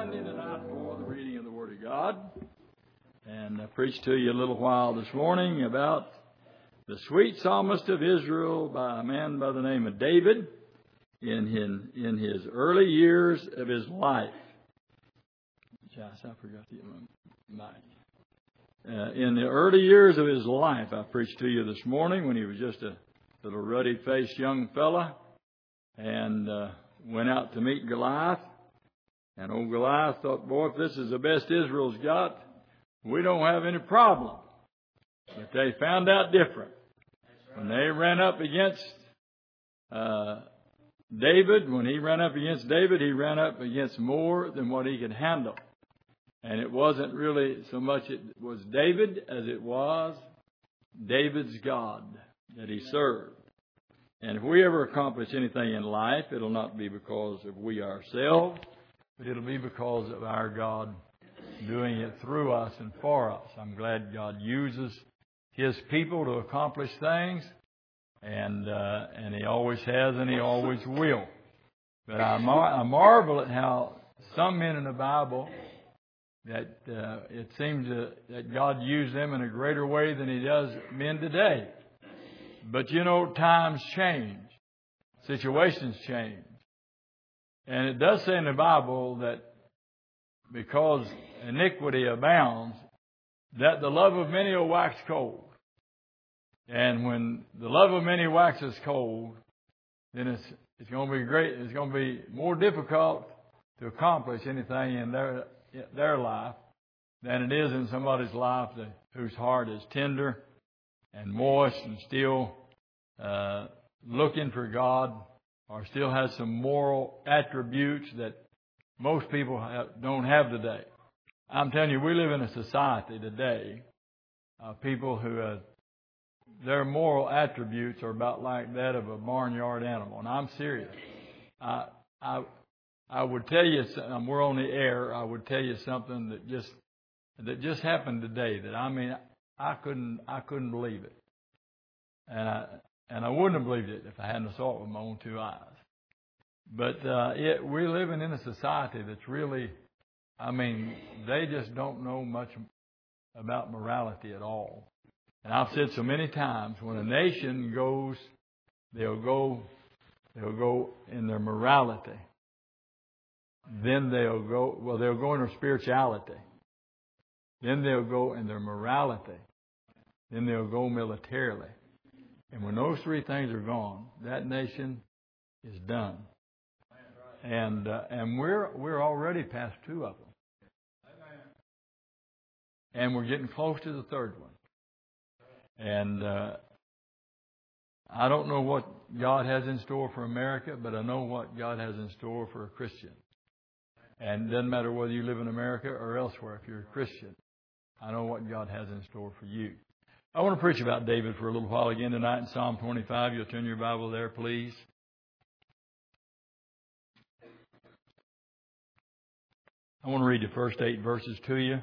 standing tonight for the reading of the Word of God. And I preached to you a little while this morning about the sweet psalmist of Israel by a man by the name of David in his early years of his life. Josh, I forgot the mic. In the early years of his life, I preached to you this morning when he was just a little ruddy-faced young fella and went out to meet Goliath. And old Goliath thought, boy, if this is the best Israel's got, we don't have any problem. But they found out different. When they ran up against David, he ran up against more than what he could handle. And it wasn't really so much it was David as it was David's God that he served. And if we ever accomplish anything in life, it'll not be because of we ourselves, but it'll be because of our God doing it through us and for us. I'm glad God uses His people to accomplish things, and He always has and He always will. But I marvel at how some men in the Bible that it seems that God used them in a greater way than He does men today. But you know, times change, situations change. And it does say in the Bible that because iniquity abounds, that the love of many will wax cold. And when the love of many waxes cold, then it's going to be great. It's going to be more difficult to accomplish anything in their life than it is in somebody's life whose heart is tender and moist and still looking for God, or still has some moral attributes that most people don't have today. I'm telling you, we live in a society today of people who their moral attributes are about like that of a barnyard animal. And I'm serious. I would tell you, we're on the air, I would tell you something that just happened today that I couldn't believe it. And I wouldn't have believed it if I hadn't saw it with my own two eyes. But we're living in a society that's really, they just don't know much about morality at all. And I've said so many times, when a nation goes, they'll go in their morality. Then they'll go in their spirituality. Then they'll go in their morality. Then they'll go militarily. And when those three things are gone, that nation is done. And we're already past two of them. And we're getting close to the third one. And I don't know what God has in store for America, but I know what God has in store for a Christian. And it doesn't matter whether you live in America or elsewhere. If you're a Christian, I know what God has in store for you. I want to preach about David for a little while again tonight in Psalm 25. You'll turn your Bible there, please. I want to read the first 8 verses to you.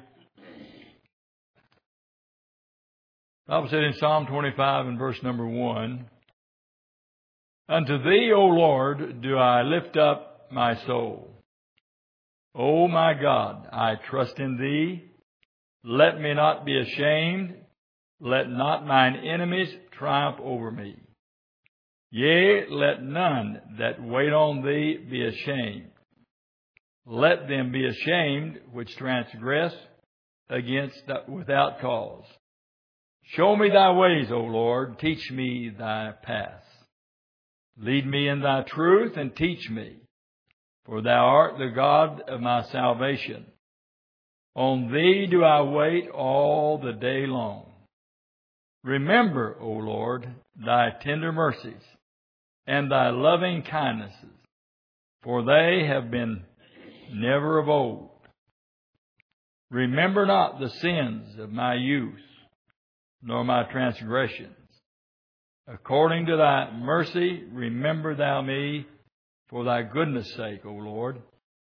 The Bible said in Psalm 25 and verse number 1, "Unto Thee, O Lord, do I lift up my soul. O my God, I trust in Thee. Let me not be ashamed. Let not mine enemies triumph over me. Yea, let none that wait on Thee be ashamed. Let them be ashamed which transgress without cause. Show me Thy ways, O Lord. Teach me Thy paths. Lead me in Thy truth and teach me. For Thou art the God of my salvation. On Thee do I wait all the day long. Remember, O Lord, Thy tender mercies and Thy loving kindnesses, for they have been never of old. Remember not the sins of my youth, nor my transgressions. According to Thy mercy, remember Thou me for Thy goodness' sake, O Lord.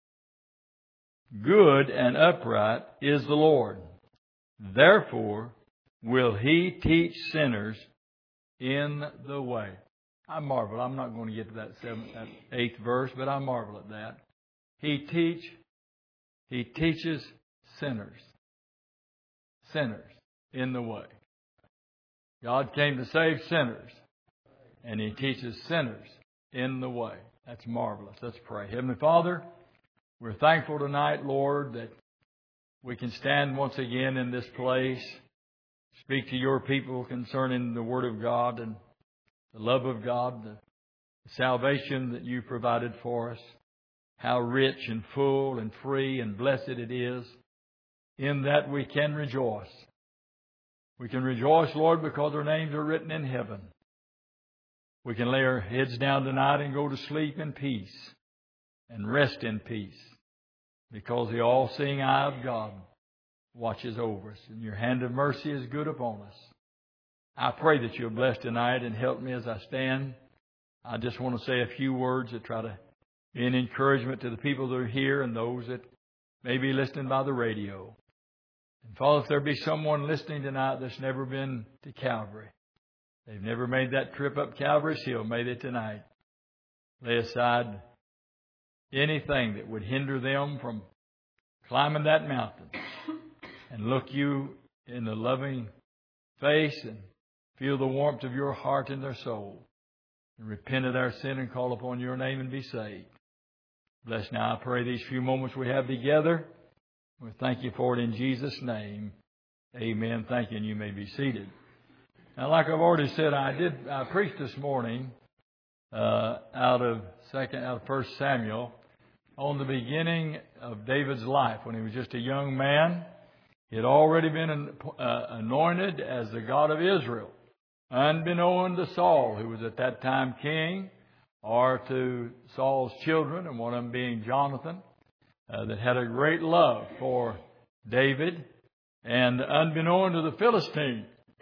Good and upright is the Lord. Therefore will He teach sinners in the way." I marvel. I'm not going to get to that 8th verse, but I marvel at that. He teach He teaches sinners in the way. God came to save sinners, and He teaches sinners in the way. That's marvelous. Let's pray. Heavenly Father, we're thankful tonight, Lord, that we can stand once again in this place, speak to your people concerning the Word of God and the love of God, the salvation that you provided for us, how rich and full and free and blessed it is. In that we can rejoice. We can rejoice, Lord, because our names are written in heaven. We can lay our heads down tonight and go to sleep in peace and rest in peace because the all-seeing eye of God watches over us and your hand of mercy is good upon us. I pray that you'll bless tonight and help me as I stand. I just want to say a few words that try to be an encouragement to the people that are here and those that may be listening by the radio. And Father, if there be someone listening tonight that's never been to Calvary, they've never made that trip up Calvary's Hill, may they tonight lay aside anything that would hinder them from climbing that mountain and look you in the loving face and feel the warmth of your heart in their soul and repent of their sin and call upon your name and be saved. Bless now, I pray, these few moments we have together. We thank you for it in Jesus' name. Amen. Thank you, and you may be seated. Now, like I've already said, I preached this morning out of 1 Samuel on the beginning of David's life when he was just a young man. He had already been anointed as the God of Israel, unbeknown to Saul, who was at that time king, or to Saul's children, and one of them being Jonathan, that had a great love for David. And unbeknown to the Philistine,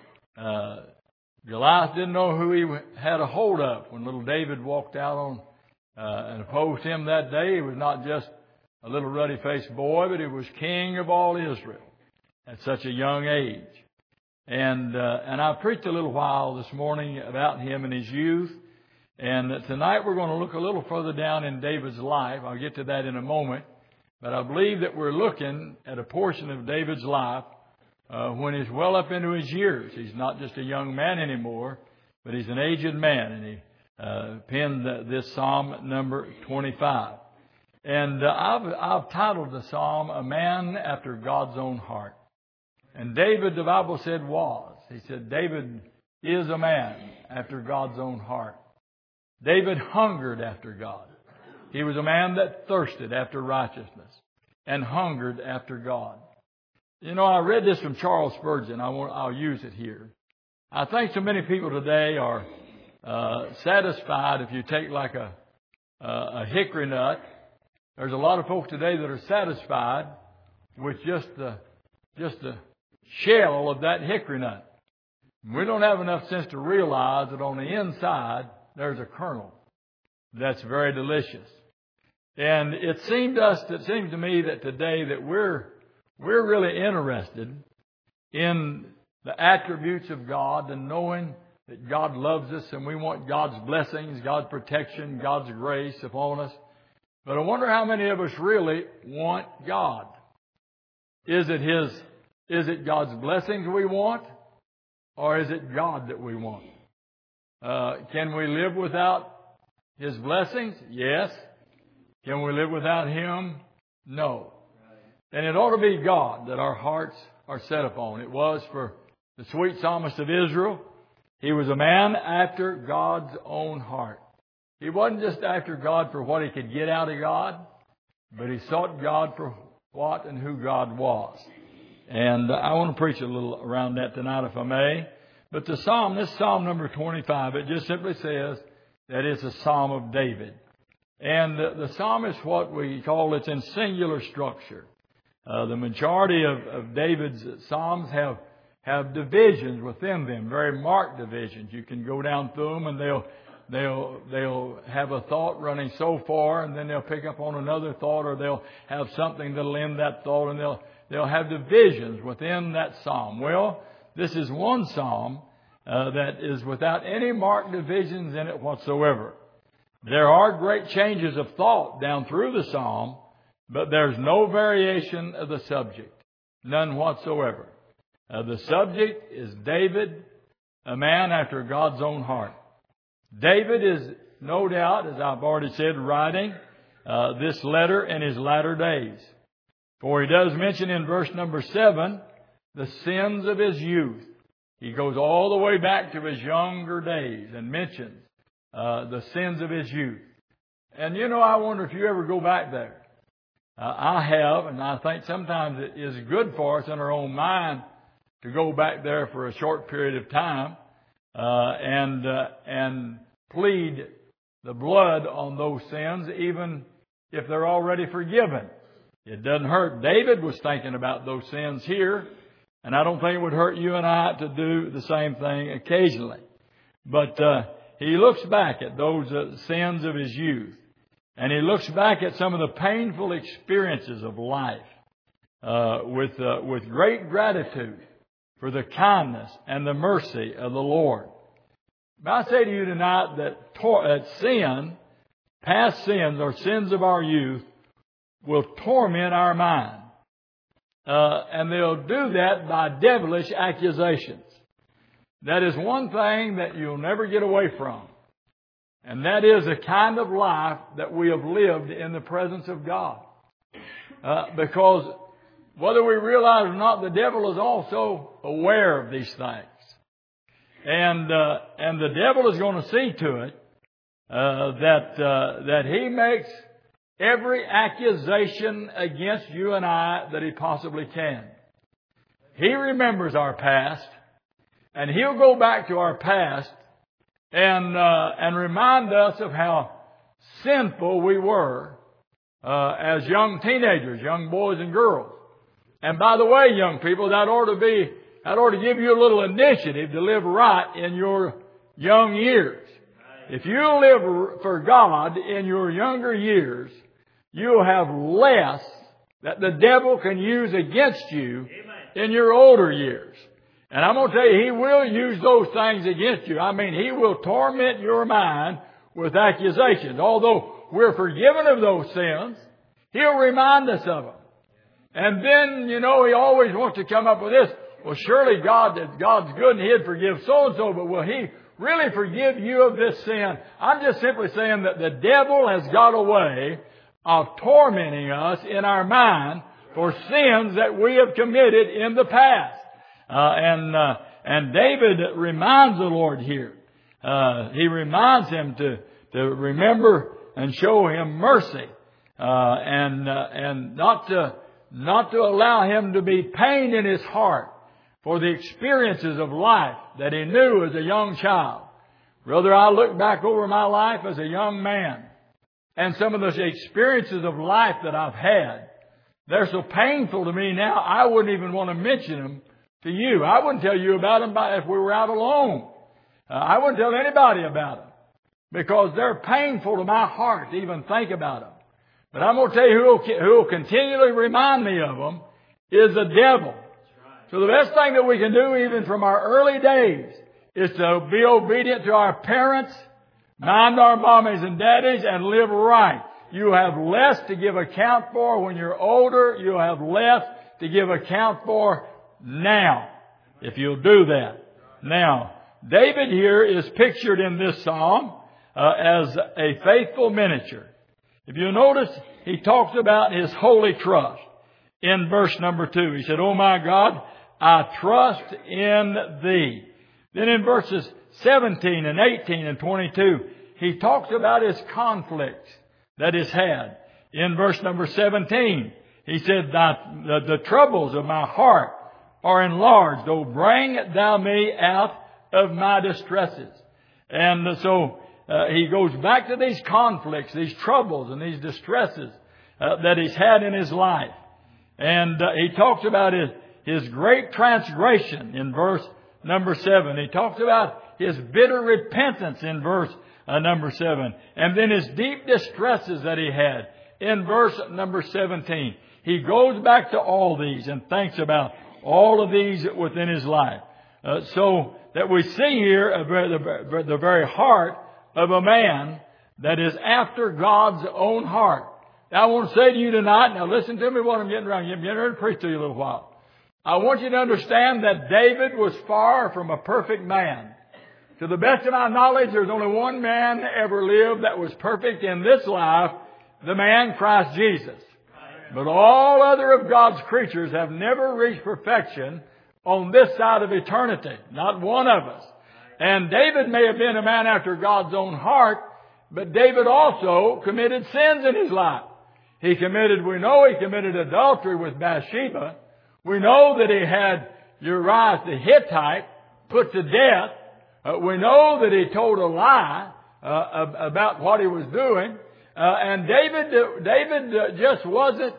Goliath didn't know who he had a hold of. When little David walked out on and opposed him that day, he was not just a little ruddy-faced boy, but he was king of all Israel at such a young age. And I preached a little while this morning about him and his youth. And tonight we're going to look a little further down in David's life. I'll get to that in a moment. But I believe that we're looking at a portion of David's life when he's well up into his years. He's not just a young man anymore, but he's an aged man. And he penned this Psalm number 25. And I've titled the Psalm, A Man After God's Own Heart. And David, the Bible said, was. He said, David is a man after God's own heart. David hungered after God. He was a man that thirsted after righteousness and hungered after God. You know, I read this from Charles Spurgeon. I'll use it here. I think so many people today are satisfied if you take like a hickory nut. There's a lot of folks today that are satisfied with just the shell of that hickory nut. We don't have enough sense to realize that on the inside there's a kernel that's very delicious. And it seems to me that today that we're really interested in the attributes of God and knowing that God loves us and we want God's blessings, God's protection, God's grace upon us. But I wonder how many of us really want God. Is it God's blessings we want, or is it God that we want? Can we live without His blessings? Yes. Can we live without Him? No. And it ought to be God that our hearts are set upon. It was for the sweet psalmist of Israel. He was a man after God's own heart. He wasn't just after God for what he could get out of God, but he sought God for what and who God was. And I want to preach a little around that tonight, if I may. But this Psalm number 25, it just simply says that it's a Psalm of David. And the Psalm is what we call, it's in singular structure. The majority of David's Psalms have divisions within them, very marked divisions. You can go down through them and they'll have a thought running so far, and then they'll pick up on another thought, or they'll have something that'll end that thought, and they'll have divisions within that Psalm. Well, this is one Psalm that is without any marked divisions in it whatsoever. There are great changes of thought down through the Psalm, but there's no variation of the subject. None whatsoever. The subject is David, a man after God's own heart. David is, no doubt, as I've already said, writing this letter in his latter days. For he does mention in verse number 7 the sins of his youth. He goes all the way back to his younger days and mentions the sins of his youth. And I wonder if you ever go back there. I have, and I think sometimes it is good for us in our own mind to go back there for a short period of time and plead the blood on those sins, even if they're already forgiven. It doesn't hurt. David was thinking about those sins here, and I don't think it would hurt you and I to do the same thing occasionally. But he looks back at those sins of his youth, and he looks back at some of the painful experiences of life with great gratitude for the kindness and the mercy of the Lord. But I say to you tonight that sin, past sins or sins of our youth, will torment our mind. And they'll do that by devilish accusations. That is one thing that you'll never get away from. And that is the kind of life that we have lived in the presence of God. Because whether we realize or not, the devil is also aware of these things. And the devil is going to see to it that he makes every accusation against you and I that he possibly can. He remembers our past, and he'll go back to our past and remind us of how sinful we were as young teenagers, young boys and girls. And by the way, young people, that ought to give you a little initiative to live right in your young years. If you live for God in your younger years, you'll have less that the devil can use against you in your older years. And I'm going to tell you, he will use those things against you. I mean, he will torment your mind with accusations. Although we're forgiven of those sins, he'll remind us of them. And then, he always wants to come up with this. Well, surely God's good and he'd forgive so-and-so, but will he really forgive you of this sin? I'm just simply saying that the devil has got a way of tormenting us in our mind for sins that we have committed in the past. And David reminds the Lord here. He reminds him to remember and show him mercy, and not to allow him to be pained in his heart for the experiences of life that he knew as a young child. Brother, I look back over my life as a young man, and some of those experiences of life that I've had, they're so painful to me now, I wouldn't even want to mention them to you. I wouldn't tell you about them if we were out alone. I wouldn't tell anybody about them because they're painful to my heart to even think about them. But I'm going to tell you who will continually remind me of them is the devil. So the best thing that we can do even from our early days is to be obedient to our parents, mind our mommies and daddies, and live right. You have less to give account for when you're older. You have less to give account for now, if you'll do that. Now, David here is pictured in this psalm as a faithful miniature. If you notice, he talks about his holy trust in verse number 2. He said, "Oh my God, I trust in thee." Then in verses 17 and 18 and 22, he talks about his conflicts that he's had. In verse number 17, he said, the troubles of my heart are enlarged. Oh, bring thou me out of my distresses. And so he goes back to these conflicts, these troubles and these distresses that he's had in his life. And he talks about his great transgression in verse number 7. He talks about his bitter repentance in verse number 7. And then his deep distresses that he had in verse number 17. He goes back to all these and thinks about all of these within his life. So that we see here the very heart of a man that is after God's own heart. Now I want to say to you tonight, now listen to me what I'm getting around. I'm getting ready to preach to you a little while. I want you to understand that David was far from a perfect man. To the best of my knowledge, there's only one man that ever lived that was perfect in this life, the man Christ Jesus. But all other of God's creatures have never reached perfection on this side of eternity. Not one of us. And David may have been a man after God's own heart, but David also committed sins in his life. We know he committed adultery with Bathsheba. We know that he had Uriah the Hittite put to death. We know that he told a lie about what he was doing. And David just wasn't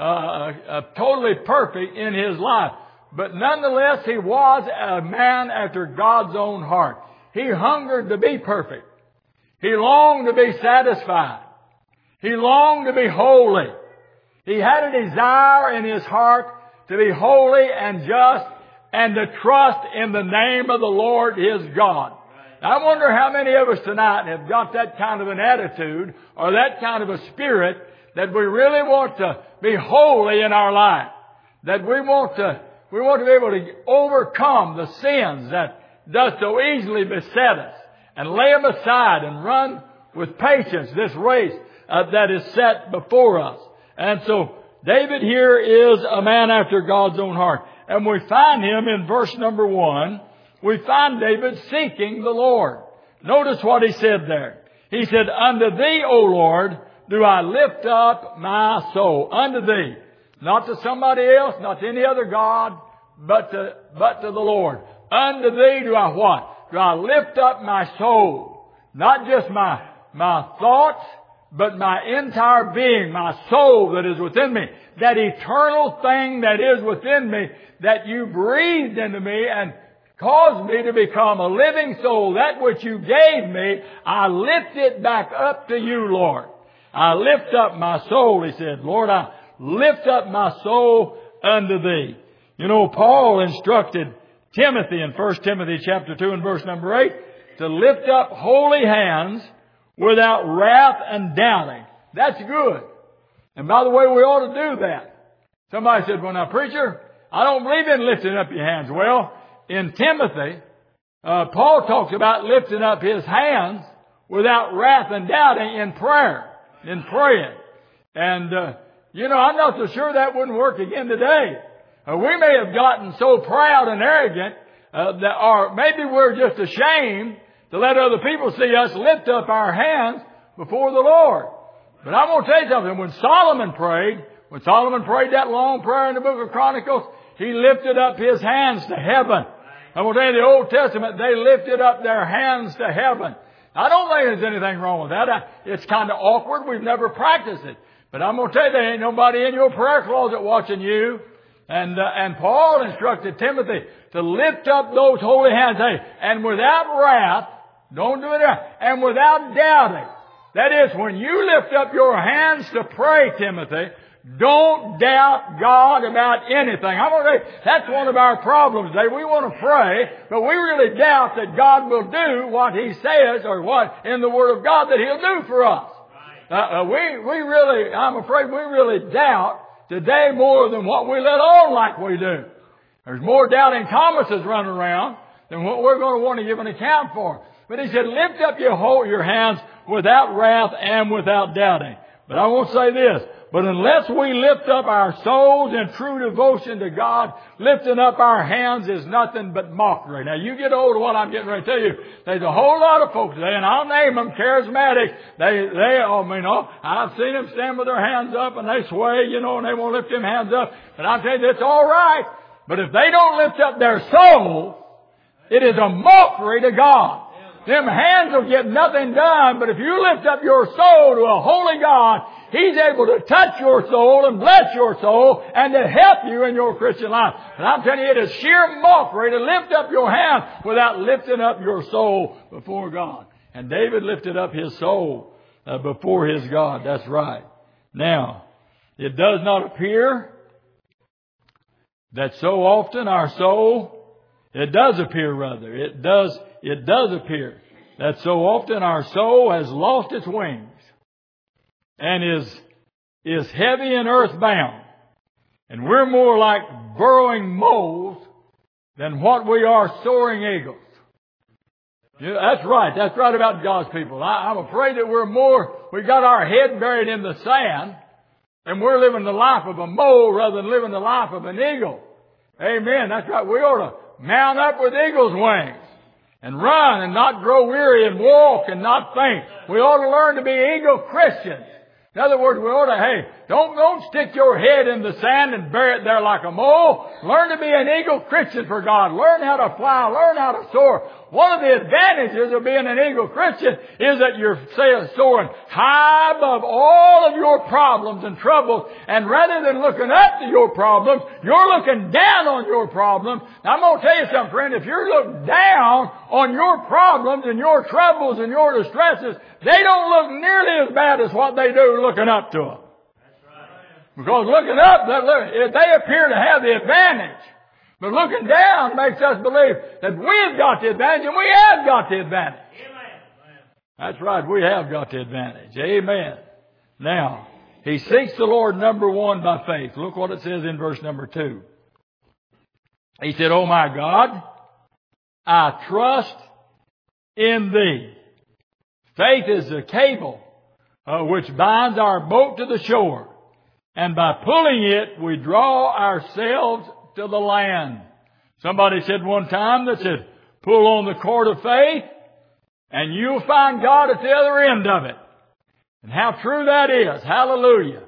totally perfect in his life. But nonetheless, he was a man after God's own heart. He hungered to be perfect. He longed to be satisfied. He longed to be holy. He had a desire in his heart to be holy and just and to trust in the name of the Lord his God. I wonder how many of us tonight have got that kind of an attitude or that kind of a spirit that we really want to be holy in our life. That we want to be able to overcome the sins that does so easily beset us and lay them aside and run with patience this race that is set before us. And so David here is a man after God's own heart. And we find him in verse number 1. We find David seeking the Lord. Notice what he said there. He said, "Unto thee, O Lord, do I lift up my soul." Unto thee. Not to somebody else, not to any other God, but to the Lord. Unto thee do I what? Do I lift up my soul. Not just my thoughts, but my entire being, my soul that is within me. That eternal thing that is within me, that you breathed into me and caused me to become a living soul. That which you gave me, I lift it back up to you, Lord. I lift up my soul, he said. Lord, I lift up my soul unto thee. You know, Paul instructed Timothy in 1 Timothy chapter 2 and verse number 8 to lift up holy hands without wrath and doubting. That's good. And by the way, we ought to do that. Somebody said, "Well, now, preacher, I don't believe in lifting up your hands." Well, in Timothy, Paul talks about lifting up his hands without wrath and doubting in prayer, in praying. And, I'm not so sure that wouldn't work again today. We may have gotten so proud and arrogant, or maybe we're just ashamed to let other people see us lift up our hands before the Lord. But I'm going to tell you something. When Solomon prayed that long prayer in the book of Chronicles, he lifted up his hands to heaven. I'm going to tell you, the Old Testament, they lifted up their hands to heaven. I don't think there's anything wrong with that. It's kind of awkward. We've never practiced it. But I'm going to tell you, there ain't nobody in your prayer closet watching you. And Paul instructed Timothy to lift up those holy hands. Hey, and without wrath, don't do it, and without doubting. That is, when you lift up your hands to pray, Timothy, don't doubt God about anything. I'm going to tell you, that's one of our problems today. We want to pray, but we really doubt that God will do what He says or what in the Word of God that He'll do for us. I'm afraid we really doubt today more than what we let on like we do. There's more doubting Thomases running around than what we're going to want to give an account for. But he said, lift up your hands without wrath and without doubting. But I won't say this. But unless we lift up our souls in true devotion to God, lifting up our hands is nothing but mockery. Now, you get hold of what I'm getting ready to tell you. There's a whole lot of folks today, and I'll name them charismatic. I've seen them stand with their hands up, and they sway, and they won't lift them hands up. But I'll tell you, it's all right. But if they don't lift up their soul, it is a mockery to God. Them hands will get nothing done, but if you lift up your soul to a holy God, He's able to touch your soul and bless your soul and to help you in your Christian life. And I'm telling you, it is sheer mockery to lift up your hand without lifting up your soul before God. And David lifted up his soul before his God. That's right. Now, it does not appear that so often our soul, it does appear that so often our soul has lost its wings and is is heavy and earthbound. And we're more like burrowing moles than what we are soaring eagles. Yeah, that's right. That's right about God's people. I'm afraid that we got our head buried in the sand, and we're living the life of a mole rather than living the life of an eagle. Amen. That's right. We ought to mount up with eagle's wings and run and not grow weary and walk and not faint. We ought to learn to be eagle Christians. In other words, we ought to, don't stick your head in the sand and bury it there like a mole. Learn to be an eagle Christian for God. Learn how to fly. Learn how to soar. One of the advantages of being an eagle Christian is that you're soaring high above all of your problems and troubles. And rather than looking up to your problems, you're looking down on your problems. Now, I'm going to tell you something, friend. If you look down on your problems and your troubles and your distresses, they don't look nearly as bad as what they do looking up to them. That's right. Because looking up, they appear to have the advantage. But looking down makes us believe that we've got the advantage, and we have got the advantage. Amen. That's right, we have got the advantage. Amen. Now, he seeks the Lord, number one, by faith. Look what it says in verse number 2. He said, "Oh my God, I trust in Thee." Faith is the cable which binds our boat to the shore. And by pulling it, we draw ourselves to the land. Somebody said one time that said, pull on the cord of faith and you'll find God at the other end of it. And how true that is. Hallelujah.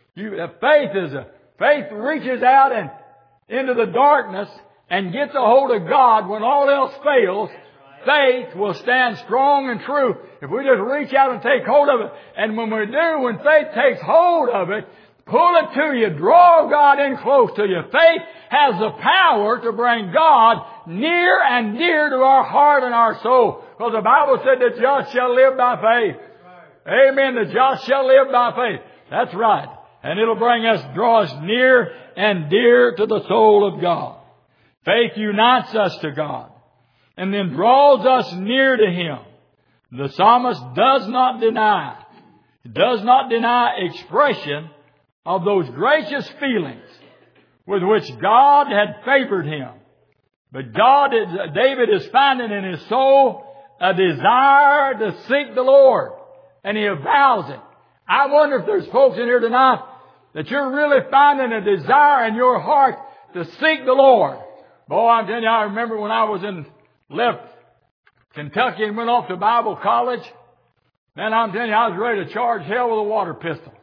Faith reaches out and into the darkness and gets a hold of God when all else fails. Faith will stand strong and true if we just reach out and take hold of it. And when faith takes hold of it, pull it to you, draw God in close to you. Faith has the power to bring God near and dear to our heart and our soul. Because the Bible said the just shall live by faith. Amen. The just shall live by faith. That's right. And it'll draw us near and dear to the soul of God. Faith unites us to God and then draws us near to Him. The psalmist does not deny expression of those gracious feelings with which God had favored him. But David is finding in his soul a desire to seek the Lord, and he avows it. I wonder if there's folks in here tonight that you're really finding a desire in your heart to seek the Lord. Boy, I'm telling you, I remember when I left Kentucky and went off to Bible college. Man, I'm telling you, I was ready to charge hell with a water pistol.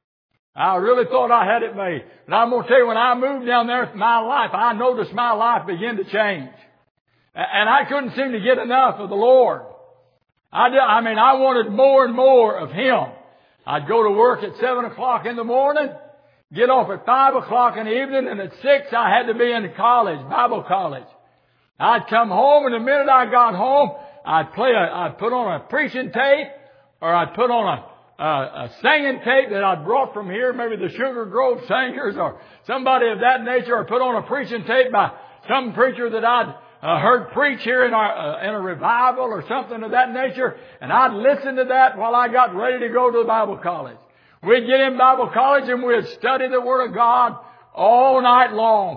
I really thought I had it made. But I'm going to tell you, when I moved down there, I noticed my life begin to change. And I couldn't seem to get enough of the Lord. I wanted more and more of Him. I'd go to work at 7 o'clock in the morning, get off at 5 o'clock in the evening, and at 6 I had to be in college, Bible college. I'd come home, and the minute I got home, I'd put on a preaching tape, or I'd put on a singing tape that I'd brought from here, maybe the Sugar Grove Singers or somebody of that nature, or put on a preaching tape by some preacher that I'd heard preach here in a revival or something of that nature, and I'd listen to that while I got ready to go to the Bible college. We'd get in Bible college and we'd study the Word of God all night long,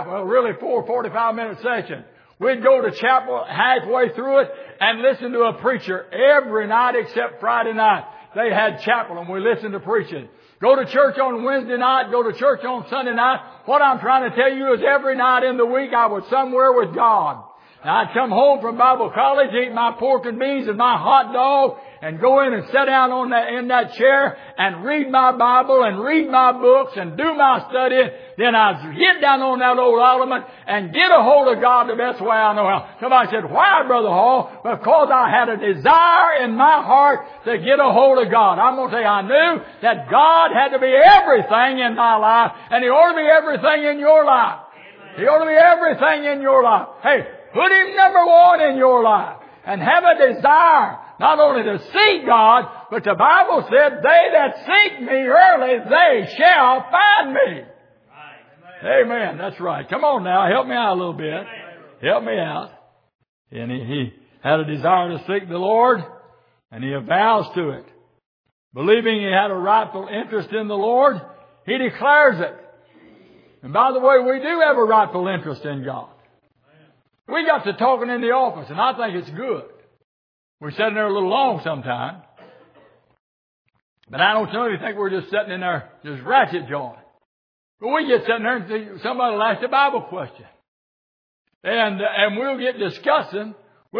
4 45-minute sessions. We'd go to chapel halfway through it and listen to a preacher every night except Friday night. They had chapel and we listened to preaching. Go to church on Wednesday night, go to church on Sunday night. What I'm trying to tell you is every night in the week I was somewhere with God. And I'd come home from Bible college, eat my pork and beans and my hot dog, and go in and sit down in that chair and read my Bible and read my books and do my study. Then I'd get down on that old ottoman and get a hold of God the best way I know how. Somebody said, "Why, Brother Hall?" Because I had a desire in my heart to get a hold of God. I'm going to tell you, I knew that God had to be everything in my life, and He ought to be everything in your life. He ought to be everything in your life. Hey, put Him number one in your life and have a desire not only to seek God, but the Bible said, "They that seek me early, they shall find me." Right. Amen. That's right. Come on now. Help me out a little bit. Help me out. And he had a desire to seek the Lord, and he avows to it. believing he had a rightful interest in the Lord, he declares it. And by the way, we do have a rightful interest in God. We got to talking in the office, and I think it's good. We're sitting there a little long sometimes. But I don't know if you think we're just sitting in there just ratchet jawing. But we get sitting there and see somebody will ask a Bible question. And we'll get discussing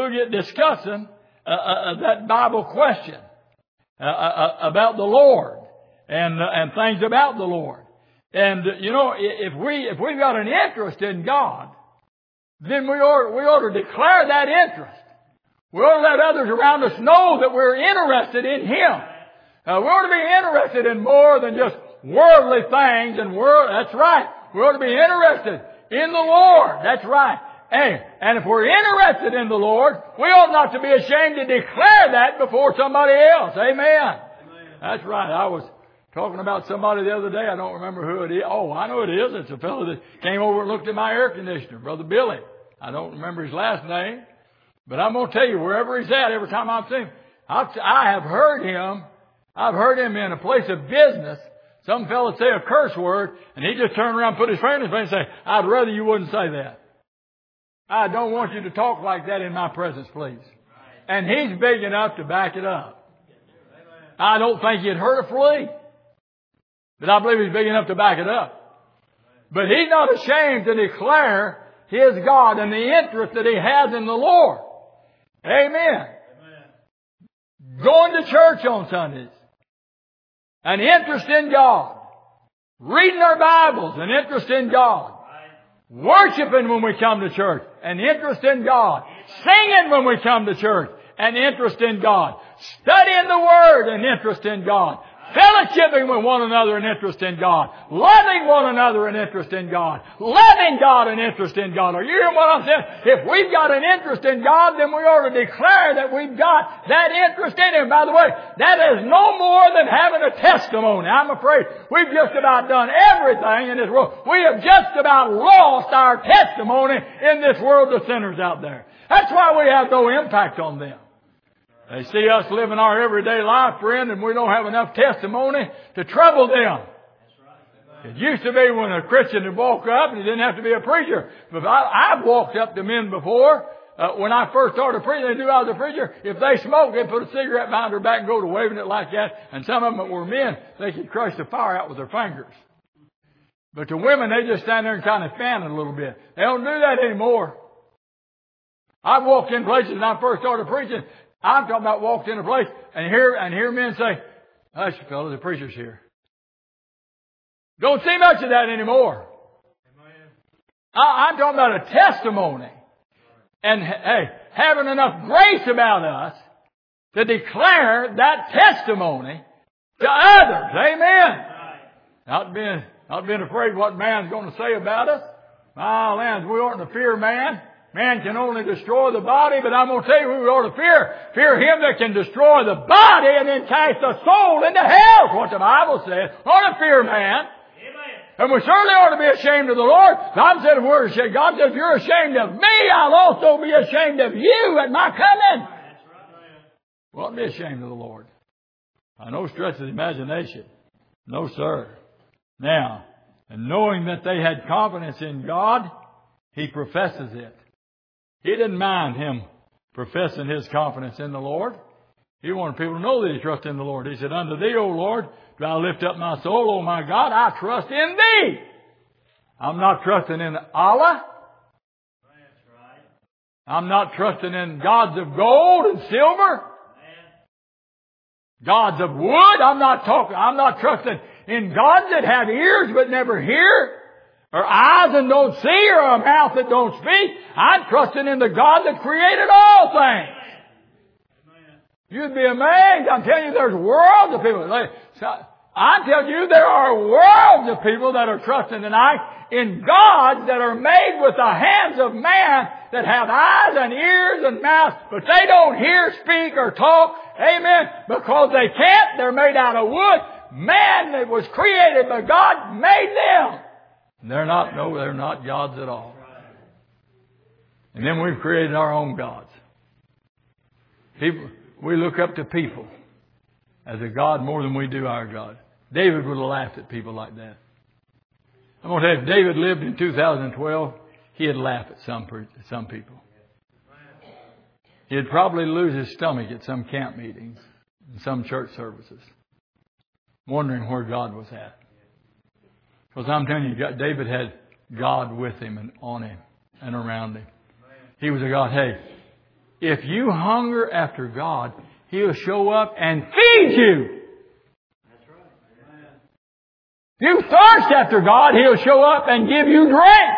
that Bible question about the Lord and things about the Lord. And you know, if we've got an interest in God, then we ought to declare that interest. We ought to let others around us know that we're interested in Him. We ought to be interested in more than just worldly things that's right. We ought to be interested in the Lord. That's right. And if we're interested in the Lord, we ought not to be ashamed to declare that before somebody else. Amen. That's right. I was talking about somebody the other day. I don't remember who it is. Oh, I know it is. It's a fellow that came over and looked at my air conditioner, Brother Billy. I don't remember his last name. But I'm going to tell you, wherever he's at, every time I've seen him, I have heard him. I've heard him in a place of business. Some fellow say a curse word, and he just turned around and put his finger in his face and say, I'd rather you wouldn't say that. I don't want you to talk like that in my presence, please. And he's big enough to back it up. I don't think he'd hurt a flea. But I believe he's big enough to back it up. But he's not ashamed to declare his God and the interest that he has in the Lord. Amen. Going to church on Sundays. An interest in God. Reading our Bibles. An interest in God. Worshiping when we come to church. An interest in God. Singing when we come to church. An interest in God. Studying the Word. An interest in God. Fellowshipping with one another, an interest in God. Loving one another, an interest in God. Loving God, an interest in God. Are you hearing what I'm saying? If we've got an interest in God, then we ought to declare that we've got that interest in Him. By the way, that is no more than having a testimony. I'm afraid we've just about done everything in this world. We have just about lost our testimony in this world of sinners out there. That's why we have no impact on them. They see us living our everyday life, friend, and we don't have enough testimony to trouble them. It used to be when a Christian would walk up and he didn't have to be a preacher. But I've walked up to men before. When I first started preaching, they knew I was a preacher. If they smoked, they'd put a cigarette behind their back and go to waving it like that. And some of them that were men, they could crush the fire out with their fingers. But the women, they just stand there and kind of fan it a little bit. They don't do that anymore. I've walked in places when I first started preaching. I'm talking about walked in a place and hear men say, hush, fellow, the preacher's here. Don't see much of that anymore. I'm talking about a testimony. And hey, having enough grace about us to declare that testimony to others. Amen. Not being afraid what man's going to say about us. My lands, we oughtn't to fear man. Man can only destroy the body, but I'm going to tell you who we ought to fear. Fear Him that can destroy the body and then cast the soul into hell. That's what the Bible says. We ought to fear man. Amen. And we certainly ought to be ashamed of the Lord. God said, God said, if you're ashamed of me, I'll also be ashamed of you at my coming. That's right. We ought to be ashamed of the Lord. I know stretch of the imagination. No, sir. Now, and knowing that they had confidence in God, he professes it. He didn't mind him professing his confidence in the Lord. He wanted people to know that he trusted in the Lord. He said, unto thee, O Lord, do I lift up my soul, O my God, I trust in thee. I'm not trusting in Allah. I'm not trusting in gods of gold and silver. Gods of wood. I'm not trusting in gods that have ears but never hear. Or eyes and don't see, or a mouth that don't speak. I'm trusting in the God that created all things. You'd be amazed. I'm telling you, there's worlds of people. I'm telling you, there are worlds of people that are trusting tonight in gods that are made with the hands of man, that have eyes and ears and mouths, but they don't hear, speak, or talk. Amen. Because they can't. They're made out of wood. Man that was created by God made them. They're not gods at all. And then we've created our own gods. We look up to people as a God more than we do our God. David would have laughed at people like that. I'm going to tell you, if David lived in 2012, he'd laugh at some people. He'd probably lose his stomach at some camp meetings and some church services, wondering where God was at. Because I'm telling you, David had God with him and on him and around him. He was a God. Hey, if you hunger after God, He'll show up and feed you. That's right. You thirst after God, He'll show up and give you drink.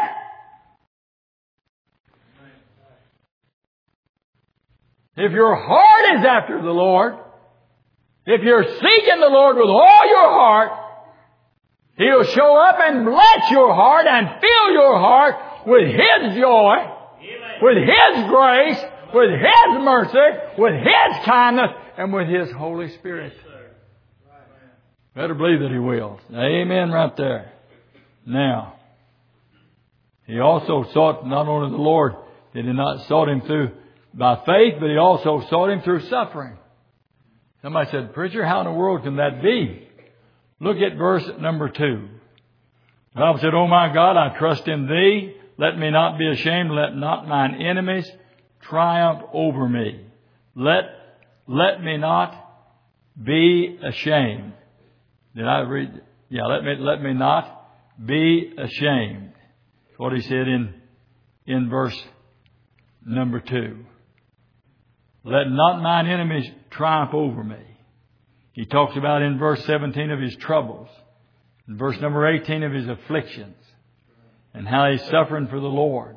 If your heart is after the Lord, if you're seeking the Lord with all your heart, He'll show up and bless your heart and fill your heart with His joy, with His grace, with His mercy, with His kindness, and with His Holy Spirit. Better believe that He will. Amen right there. Now, he also sought not only the Lord, did he not sought Him through by faith, but he also sought Him through suffering. Somebody said, "Preacher, how in the world can that be?" Look at verse number 2. The Bible said, "O my God, I trust in Thee. Let me not be ashamed. Let not mine enemies triumph over me. Let me not be ashamed." Did I read? Yeah, let me not be ashamed. That's what he said in verse number 2. Let not mine enemies triumph over me. He talks about in verse 17 of his troubles. In verse number 18 of his afflictions. And how he's suffering for the Lord.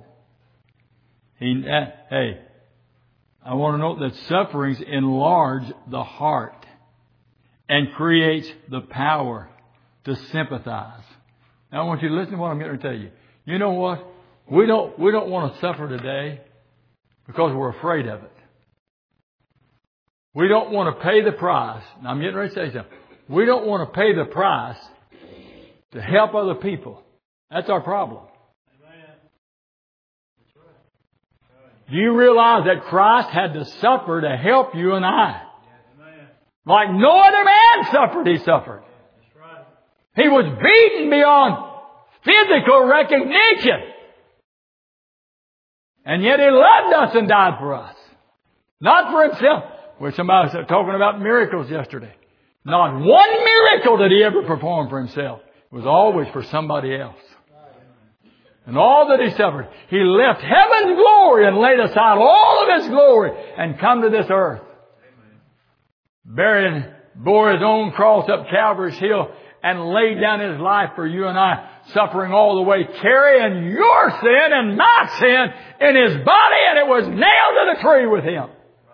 Hey, I want to note that sufferings enlarge the heart and creates the power to sympathize. Now I want you to listen to what I'm going to tell you. You know what? We don't want to suffer today because we're afraid of it. We don't want to pay the price. Now I'm getting ready to say something. We don't want to pay the price to help other people. That's our problem. Do you realize that Christ had to suffer to help you and I? Like no other man suffered, He suffered. He was beaten beyond physical recognition. And yet He loved us and died for us. Not for Himself. Where somebody was talking about miracles yesterday. Not one miracle did He ever perform for Himself. It was always for somebody else. And all that He suffered, He left heaven's glory and laid aside all of His glory and come to this earth. Bore His own cross up Calvary's hill and laid down His life for you and I, suffering all the way, carrying your sin and my sin in His body, and it was nailed to the tree with Him.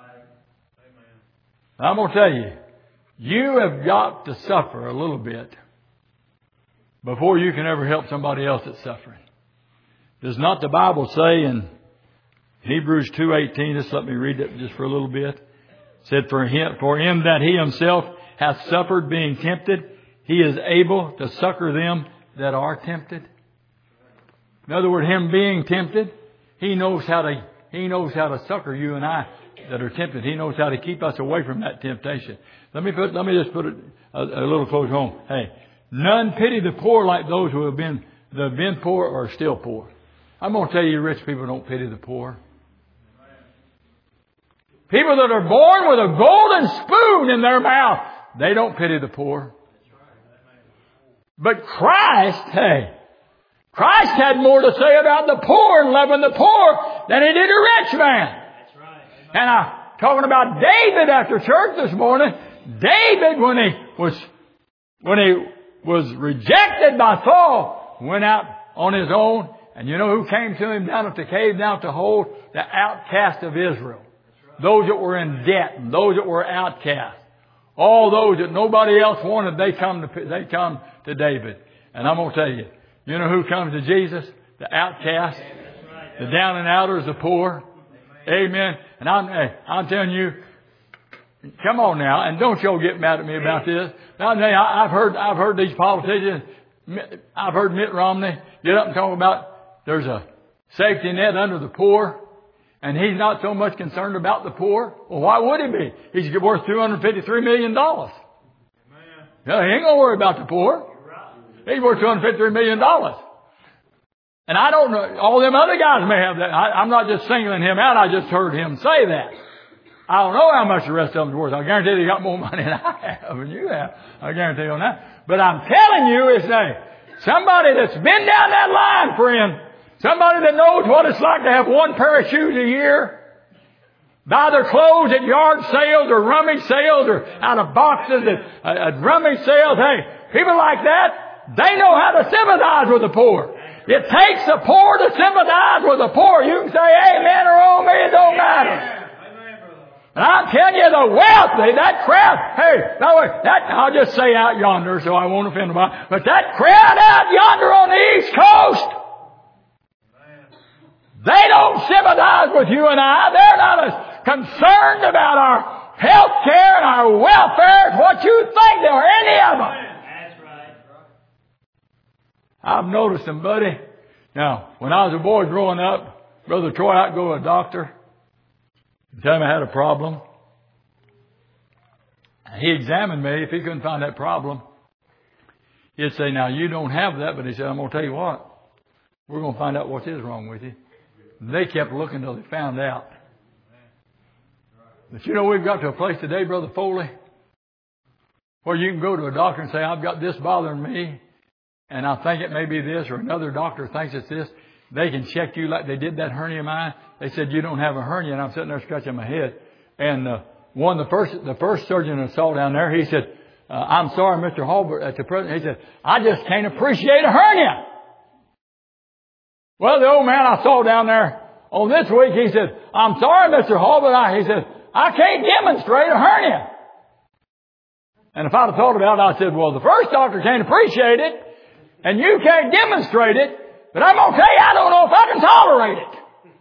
I'm going to tell you, you have got to suffer a little bit before you can ever help somebody else that's suffering. Does not the Bible say in Hebrews 2:18, just let me read it just for a little bit. It said, for him that He Himself hath suffered being tempted, He is able to succor them that are tempted. In other words, Him being tempted, He knows how to succor you and I that are tempted. He knows how to keep us away from that temptation. Let me just put it a little close home. Hey, none pity the poor like those who have been poor or are still poor. I'm going to tell you, rich people don't pity the poor. People that are born with a golden spoon in their mouth, they don't pity the poor. But Christ had more to say about the poor and loving the poor than He did a rich man. And I'm talking about David after church this morning. David, when he was rejected by Saul, went out on his own. And you know who came to him down at the cave, down at the hole? The outcast of Israel. Those that were in debt, and those that were outcast. All those that nobody else wanted, they come to David. And I'm going to tell you, you know who comes to Jesus? The outcast, the down and outers, the poor. Amen. And I'm telling you, come on now, and don't y'all get mad at me about this. I've heard these politicians. I've heard Mitt Romney get up and talk about there's a safety net under the poor, and he's not so much concerned about the poor. Well, why would he be? He's worth $253 million. No, he ain't going to worry about the poor. He's worth $253 million. And I don't know, all them other guys may have that. I'm not just singling him out. I just heard him say that. I don't know how much the rest of them's worth. I guarantee they got more money than I have and you have. I guarantee on that. But I'm telling you, it's somebody that's been down that line, friend. Somebody that knows what it's like to have one pair of shoes a year. Buy their clothes at yard sales or rummage sales or out of boxes at rummage sales. Hey, people like that, they know how to sympathize with the poor. It takes the poor to sympathize with the poor. You can say amen or oh me, it don't matter. And I'm telling you, the wealthy, that crowd, I'll just say out yonder so I won't offend nobody, but that crowd out yonder on the East Coast, they don't sympathize with you and I. They're not as concerned about our health care and our welfare as what you think they are, any of them. That's right. I've noticed them, buddy. Now, when I was a boy growing up, Brother Troy, I'd go to a doctor and tell him I had a problem. And he examined me. If he couldn't find that problem, he'd say, now, you don't have that. But he said, I'm going to tell you what. We're going to find out what is wrong with you. And they kept looking until they found out. But you know, we've got to a place today, Brother Foley, where you can go to a doctor and say, I've got this bothering me, and I think it may be this, or another doctor thinks it's this. They can check you like they did that hernia of mine. They said, you don't have a hernia, and I'm sitting there scratching my head. And the first surgeon I saw down there, he said, I'm sorry, Mr. Halbert, at the present. He said, I just can't appreciate a hernia. Well, the old man I saw down there on this week, he said, I'm sorry, Mr. Halbert. He said, I can't demonstrate a hernia. And if I'd have thought about it, I said, well, the first doctor can't appreciate it, and you can't demonstrate it, but I'm going to tell you, I don't know if I can tolerate it.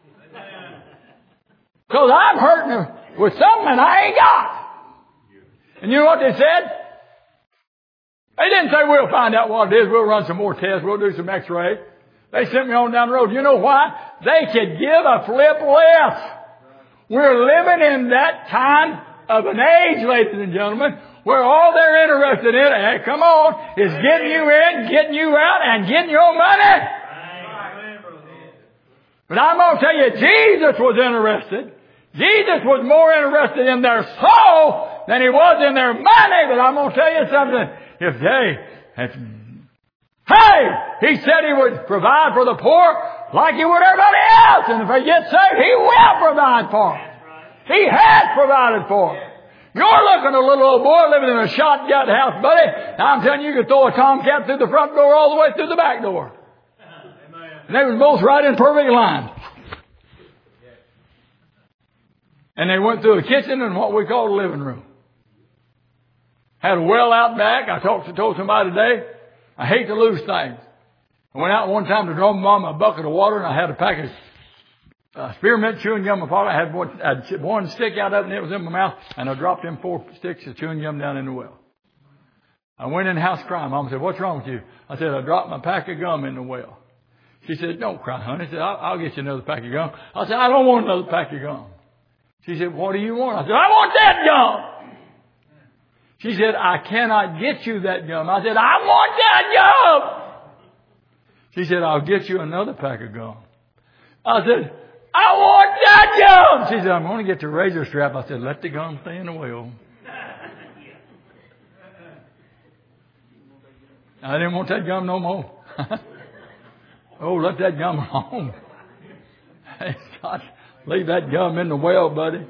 Because I'm hurting with something I ain't got. And you know what they said? They didn't say, we'll find out what it is, we'll run some more tests, we'll do some x-ray. They sent me on down the road. You know why? They could give a flip less. We're living in that time of an age, ladies and gentlemen, where all they're interested in, hey, come on, is getting you in, getting you out, and getting your money. But I'm going to tell you, Jesus was interested. Jesus was more interested in their soul than he was in their money. But I'm going to tell you something. He said he would provide for the poor like he would everybody else. And if they get saved, he will provide for them. He has provided for them. You're looking at a little old boy living in a shotgun house, buddy. Now I'm telling you, you could throw a tomcat through the front door all the way through the back door. And they was both right in perfect line. And they went through the kitchen and what we call the living room. Had a well out back. I told somebody today, I hate to lose things. I went out one time to draw my mom a bucket of water, and I had a pack of spearmint chewing gum in my pocket. I had one stick out of it, and it was in my mouth, and I dropped them 4 sticks of chewing gum down in the well. I went in the house crying. Mom said, what's wrong with you? I said, I dropped my pack of gum in the well. She said, don't cry, honey. She said, I'll get you another pack of gum. I said, I don't want another pack of gum. She said, what do you want? I said, I want that gum. She said, I cannot get you that gum. I said, I want that gum. She said, I'll get you another pack of gum. I said, I want that gum. She said, I'm going to get the razor strap. I said, let the gum stay in the well. I didn't want that gum no more. Oh, let that gum alone. Hey, God, leave that gum in the well, buddy.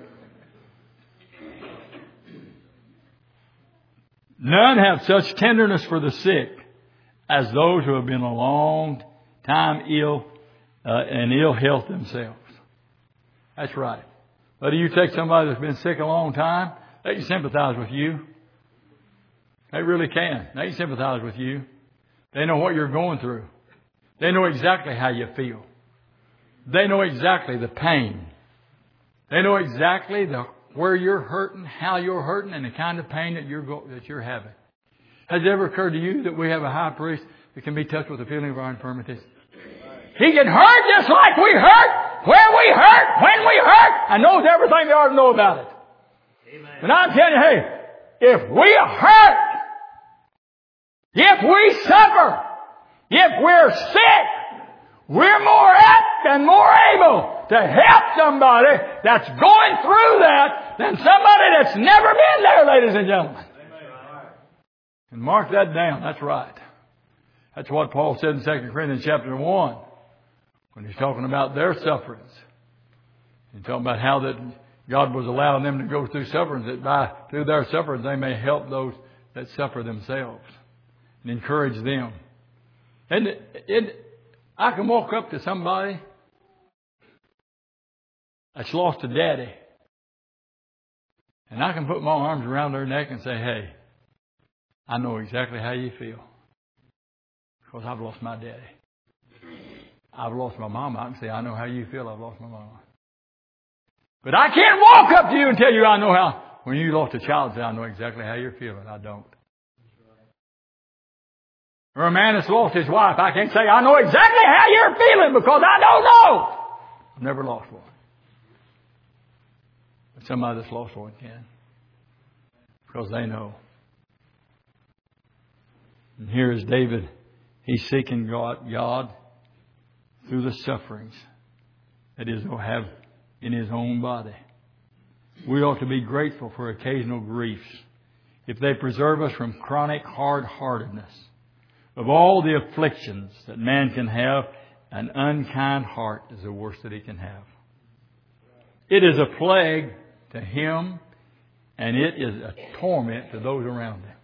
None have such tenderness for the sick as those who have been a long time ill and ill health themselves. That's right. But you take somebody that's been sick a long time, they can sympathize with you. They really can. They can sympathize with you. They know what you're going through. They know exactly how you feel. They know exactly the pain. They know exactly where you're hurting, how you're hurting, and the kind of pain that you're having. Has it ever occurred to you that we have a high priest that can be touched with the feeling of our infirmities? He can hurt just like we hurt, where we hurt, when we hurt, and knows everything there are to know about it. Amen. And I'm telling you, hey, if we hurt If we suffer, if we're sick, we're more apt and more able to help somebody that's going through that than somebody that's never been there, ladies and gentlemen. And mark that down. That's right. That's what Paul said in 2 Corinthians chapter 1 when he's talking about their sufferings. He's talking about how that God was allowing them to go through sufferings, that through their sufferings they may help those that suffer themselves and encourage them. And I can walk up to somebody that's lost a daddy, and I can put my arms around their neck and say, hey, I know exactly how you feel. Because I've lost my daddy. I've lost my mama. I can say, I know how you feel. I've lost my mama. But I can't walk up to you and tell you I know how. When you lost a child, say, I know exactly how you're feeling. I don't. Or a man that's lost his wife, I can't say, I know exactly how you're feeling because I don't know. I've never lost one. But somebody that's lost one can. Because they know. And here is David. He's seeking God through the sufferings that he'll have in his own body. We ought to be grateful for occasional griefs if they preserve us from chronic hard-heartedness. Of all the afflictions that man can have, an unkind heart is the worst that he can have. It is a plague to him, and it is a torment to those around him.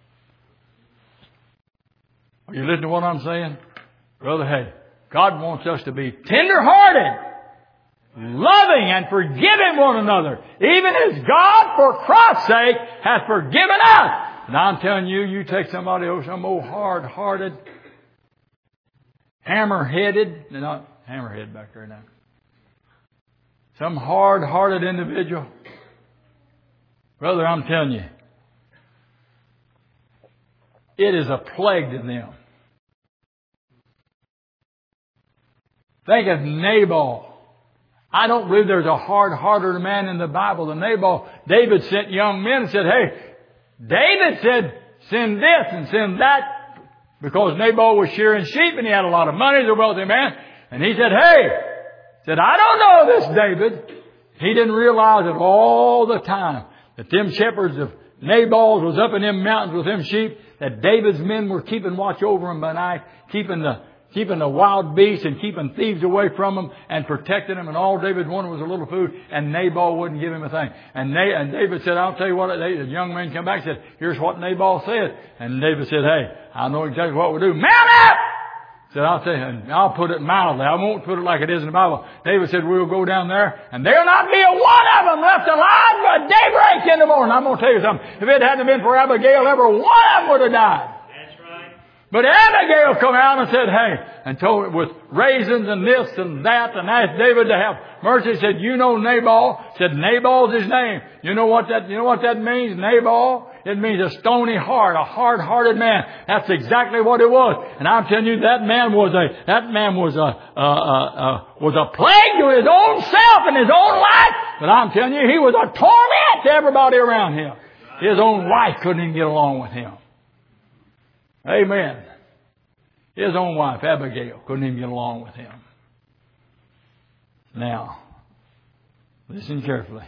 Are you listening to what I'm saying? Brother, hey, God wants us to be tender-hearted, loving and forgiving one another, even as God, for Christ's sake, hath forgiven us. And I'm telling you, you take somebody else, some old hard-hearted, hammer-headed, they're not hammerhead back there now, some hard-hearted individual. Brother, I'm telling you, it is a plague to them. Think of Nabal. I don't believe there's a hard-hearted man in the Bible than Nabal. David sent young men and said, hey, David said, send this and send that, because Nabal was shearing sheep and he had a lot of money. He's a wealthy man. And he said, I don't know this David. He didn't realize that all the time that them shepherds of Nabal's was up in them mountains with them sheep, that David's men were keeping watch over them by night, keeping the wild beasts and keeping thieves away from them and protecting them. And all David wanted was a little food, and Nabal wouldn't give him a thing. And David said, I'll tell you what, the young man came back and said, here's what Nabal said. And David said, hey, I know exactly what we'll do. Mount up! Said, I'll tell you, and I'll put it mildly. I won't put it like it is in the Bible. David said, we'll go down there, and there'll not be a one of them left alive by daybreak in the morning. I'm going to tell you something. If it hadn't been for Abigail, every one of them would have died. But Abigail come out and said, hey, and told it with raisins and this and that, and asked David to have mercy. Said, you know Nabal? Said, Nabal's his name. You know what that means, Nabal? It means a stony heart, a hard-hearted man. That's exactly what it was. And I'm telling you, that man was a plague to his own self and his own life. But I'm telling you, he was a torment to everybody around him. His own wife couldn't even get along with him. Amen. His own wife, Abigail, couldn't even get along with him. Now, listen carefully.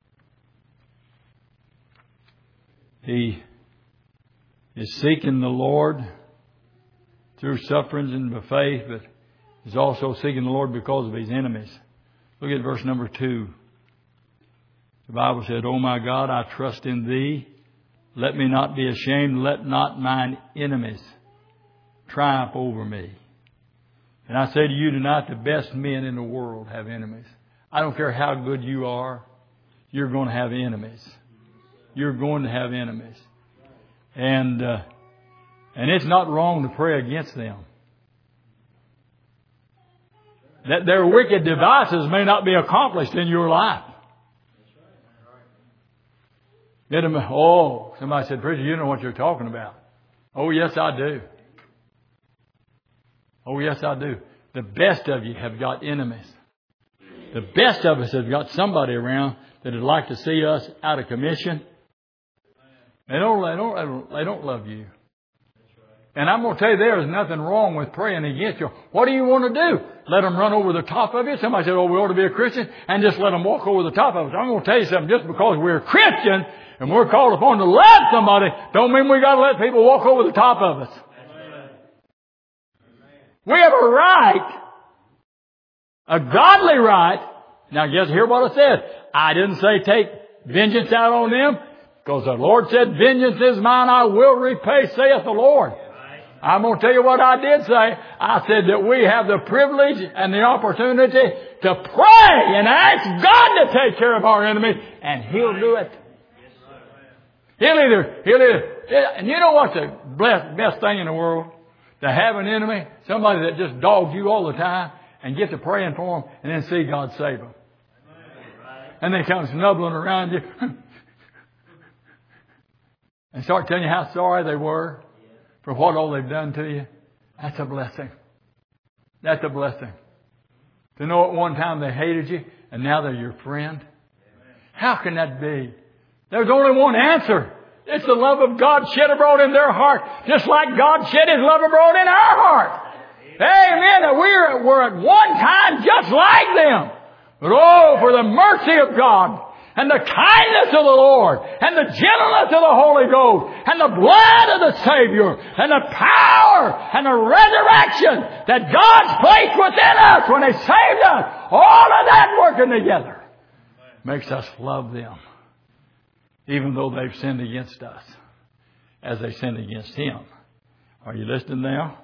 He is seeking the Lord through sufferings and by faith, but he's also seeking the Lord because of his enemies. Look at verse number 2. The Bible said, O my God, I trust in thee. Let me not be ashamed. Let not mine enemies triumph over me. And I say to you tonight, the best men in the world have enemies. I don't care how good you are. You're going to have enemies. You're going to have enemies. And it's not wrong to pray against them. That their wicked devices may not be accomplished in your life. Oh, somebody said, preacher, you know what you're talking about. Oh, yes, I do. Oh, yes, I do. The best of you have got enemies. The best of us have got somebody around that would like to see us out of commission. They don't love you. And I'm going to tell you, there is nothing wrong with praying against you. What do you want to do? Let them run over the top of you? Somebody said, oh, we ought to be a Christian, and just let them walk over the top of us. I'm going to tell you something. Just because we're Christians and we're called upon to love somebody, don't mean we got to let people walk over the top of us. Amen. We have a right, a godly right. Now, just hear what I said. I didn't say take vengeance out on them, because the Lord said, vengeance is mine, I will repay, saith the Lord. I'm going to tell you what I did say. I said that we have the privilege and the opportunity to pray and ask God to take care of our enemies, and He'll do it. He'll either, and you know what's the best thing in the world? To have an enemy, somebody that just dogs you all the time, and get to praying for them, and then see God save them. And they come snubbling around you and start telling you how sorry they were for what all they've done to you. That's a blessing. That's a blessing. To know at one time they hated you and now they're your friend. How can that be? There's only one answer. It's the love of God shed abroad in their heart, just like God shed His love abroad in our heart. Amen. We're at one time just like them. But oh, for the mercy of God, and the kindness of the Lord, and the gentleness of the Holy Ghost, and the blood of the Savior, and the power and the resurrection that God's placed within us when He saved us, all of that working together makes us love them, even though they've sinned against us, as they sinned against Him. Are you listening now?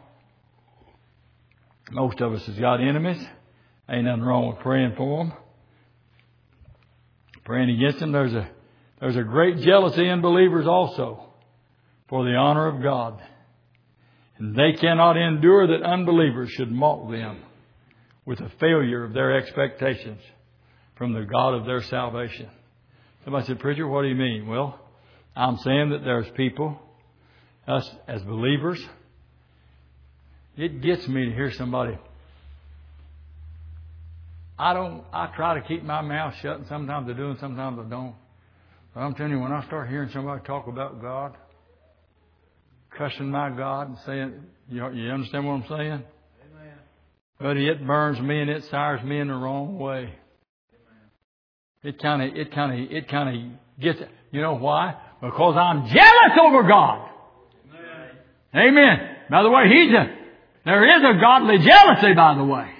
Most of us has got enemies. Ain't nothing wrong with praying for them. Praying against them. There's a great jealousy in believers also for the honor of God. And they cannot endure that unbelievers should mock them with the failure of their expectations from the God of their salvation. Somebody said, preacher, what do you mean? Well, I'm saying that there's people, us as believers, it gets me to hear somebody. I try to keep my mouth shut, and sometimes I do and sometimes I don't. But I'm telling you, when I start hearing somebody talk about God, cussing my God and saying, you understand what I'm saying? Amen. But it burns me and it sours me in the wrong way. Amen. It kind of gets, you know why? Because I'm jealous over God. Amen. Amen. By the way, there is a godly jealousy, by the way.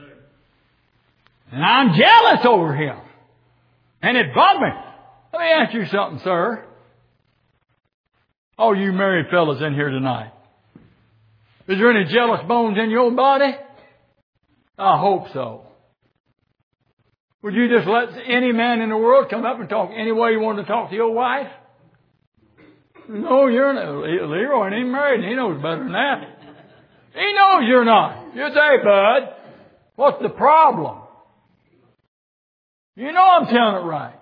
And I'm jealous over Him. And it bothers me. Let me ask you something, sir. All you married fellas in here tonight. Is there any jealous bones in your body? I hope so. Would you just let any man in the world come up and talk any way you wanted to talk to your wife? No, you're not. Leroy ain't even married, and he knows better than that. He knows you're not. You say, bud, what's the problem? You know I'm telling it right.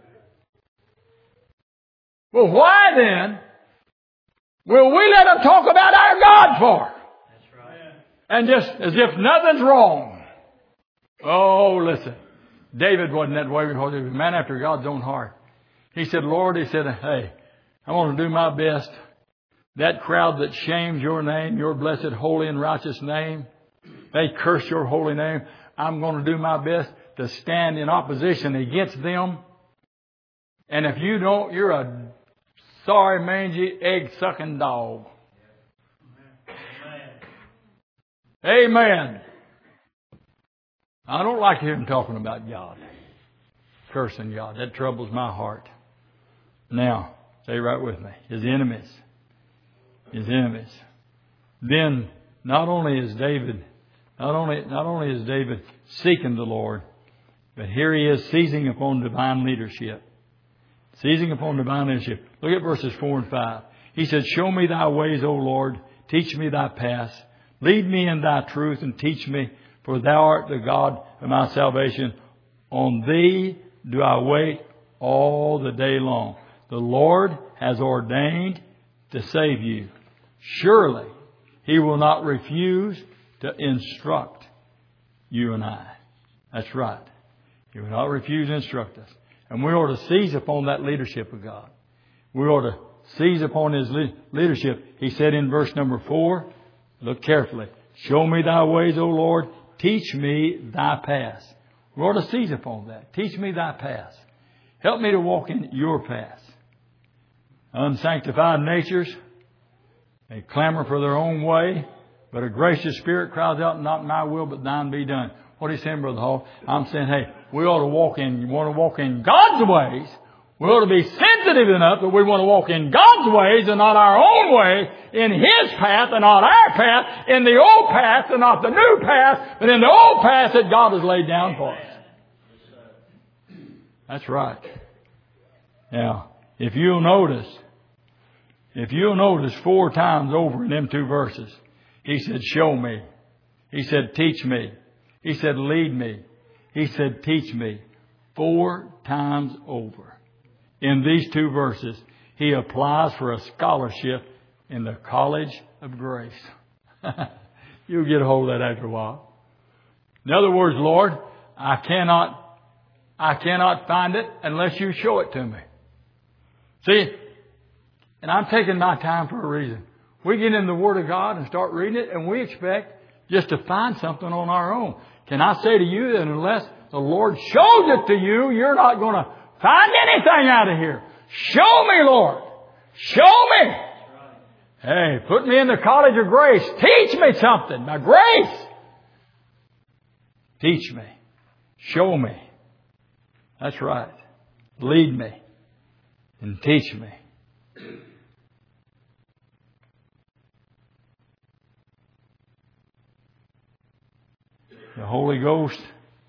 Well, why then will we let them talk about our God for? That's right. And just as if nothing's wrong. Oh, listen. David wasn't that way because he was a man after God's own heart. He said, Lord, hey, I want to do my best. That crowd that shames your name, your blessed, holy, and righteous name, they curse your holy name. I'm going to do my best to stand in opposition against them. And if you don't, you're a sorry, mangy, egg-sucking dog. Amen. I don't like to hear him talking about God. Cursing God. That troubles my heart. Now, stay right with me. His enemies. His enemies. Then, not only is David seeking the Lord, but here he is seizing upon divine leadership. Seizing upon divine leadership. Look at verses 4 and 5. He said, show me thy ways, O Lord. Teach me thy paths. Lead me in thy truth and teach me, for thou art the God of my salvation. On thee do I wait all the day long. The Lord has ordained to save you. Surely He will not refuse to instruct you and I. That's right. He will not refuse to instruct us. And we ought to seize upon that leadership of God. We ought to seize upon His leadership. He said in verse number 4, look carefully. Show me Thy ways, O Lord. Teach me Thy paths. We ought to seize upon that. Teach me Thy paths. Help me to walk in Your paths. Unsanctified natures, they clamor for their own way, but a gracious Spirit cries out, not my will, but Thine be done. What are you saying, Brother Hall? I'm saying, hey, we ought to walk in God's ways. We ought to be sensitive enough that we want to walk in God's ways and not our own way, in His path and not our path, in the old path and not the new path, but in the old path that God has laid down for us. That's right. Now, if you'll notice 4 times over in them 2 verses, He said, show me. He said, teach me. He said, lead me. He said, teach me. 4 times over. In these 2 verses, He applies for a scholarship in the College of Grace. You'll get a hold of that after a while. In other words, Lord, I cannot find it unless You show it to me. See, and I'm taking my time for a reason. We get in the Word of God and start reading it, and we expect just to find something on our own. Can I say to you that unless the Lord shows it to you, you're not going to find anything out of here? Show me, Lord. Show me. Hey, put me in the College of Grace. Teach me something by grace. Teach me. Show me. That's right. Lead me and teach me. The Holy Ghost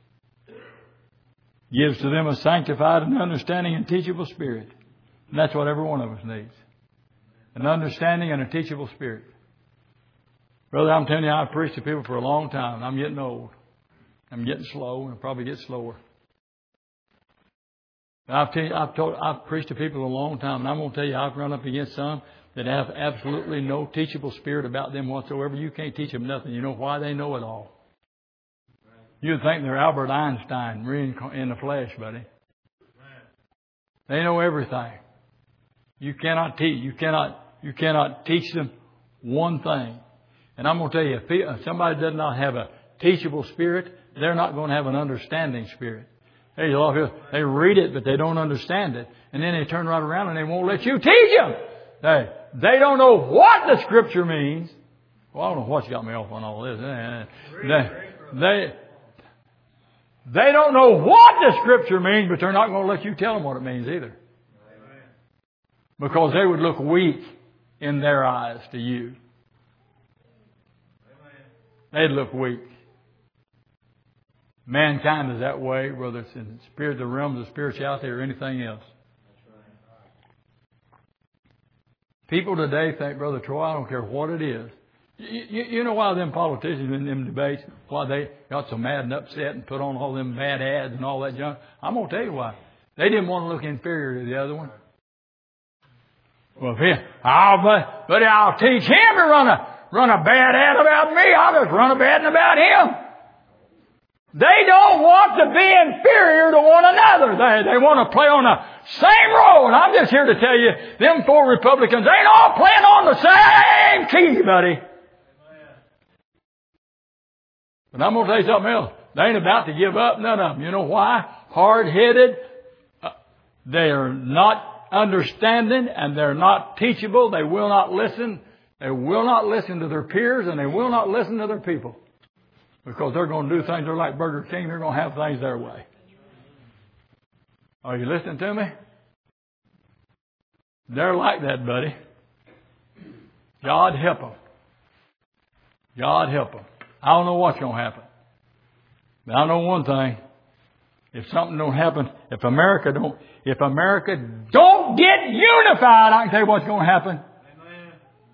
gives to them a sanctified and understanding and teachable spirit. And that's what every one of us needs. An understanding and a teachable spirit. Brother, I'm telling you, I've preached to people for a long time. I'm getting old. I'm getting slow, and I'll probably get slower. I've preached to people a long time, and I'm going to tell you, I've run up against some that have absolutely no teachable spirit about them whatsoever. You can't teach them nothing. You know why? They know it all. You'd think they're Albert Einstein in the flesh, buddy. They know everything. You cannot teach. You cannot teach them one thing. And I'm going to tell you, if somebody does not have a teachable spirit, they're not going to have an understanding spirit. There's a lot of people, they read it, but they don't understand it. And then they turn right around and they won't let you teach them. They don't know what the Scripture means. Well, I don't know what's got me off on all this. They don't know what the Scripture means, but they're not going to let you tell them what it means either. Because they would look weak in their eyes to you. They'd look weak. Mankind is that way, whether it's in the realms of spirituality or anything else. People today think, Brother Troy, I don't care what it is. You know why them politicians in them debates, why they got so mad and upset and put on all them bad ads and all that junk? I'm going to tell you why. They didn't want to look inferior to the other one. Well, but I'll teach him to run a bad ad about me. I'll just run a bad ad about him. They don't want to be inferior to one another. They want to play on the same role. And I'm just here to tell you, them 4 Republicans ain't all playing on the same key, buddy. But I'm going to tell you something else. They ain't about to give up, none of them. You know why? Hard-headed. They are not understanding and they're not teachable. They will not listen. They will not listen to their peers and they will not listen to their people. Because they're going to do things, they're like Burger King, they're going to have things their way. Are you listening to me? They're like that, buddy. God help them. God help them. I don't know what's going to happen. But I know one thing. If something don't happen, if America don't get unified, I can tell you what's going to happen. Amen.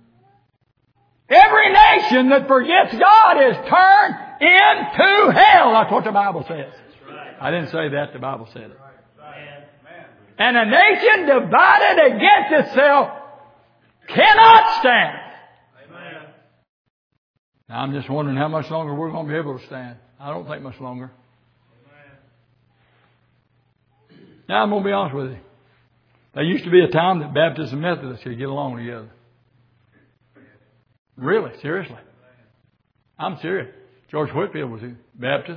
Every nation that forgets God is turned into hell. That's what the Bible says. Right. I didn't say that. The Bible said it. Right. And a nation divided against itself cannot stand. Amen. Now, I'm just wondering how much longer we're going to be able to stand. I don't think much longer. Amen. Now, I'm going to be honest with you. There used to be a time that Baptists and Methodists could get along together. Really, seriously. I'm serious. George Whitefield was a Baptist.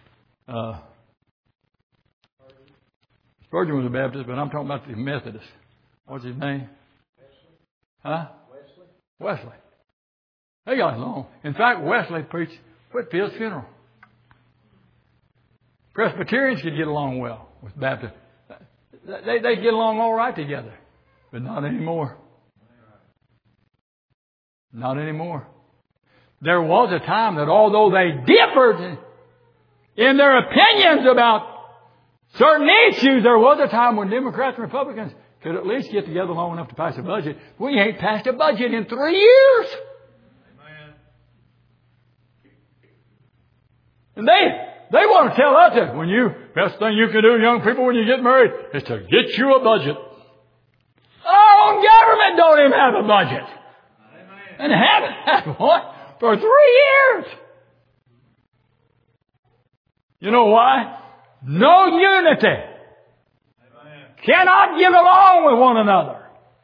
Spurgeon was a Baptist, but I'm talking about the Methodist. What's his name? Huh? Wesley. They got along. In fact, Wesley preached Whitefield's funeral. Presbyterians could get along well with Baptists. They get along all right together. But not anymore. Not anymore. There was a time that although they differed in their opinions about certain issues, there was a time when Democrats and Republicans could at least get together long enough to pass a budget. We ain't passed a budget in 3 years. Amen. And they want to tell us that best thing you can do, young people, when you get married is to get you a budget. Our own government don't even have a budget. Amen. And haven't had one for 3 years. You know why? No unity. Amen. Cannot get along with one another.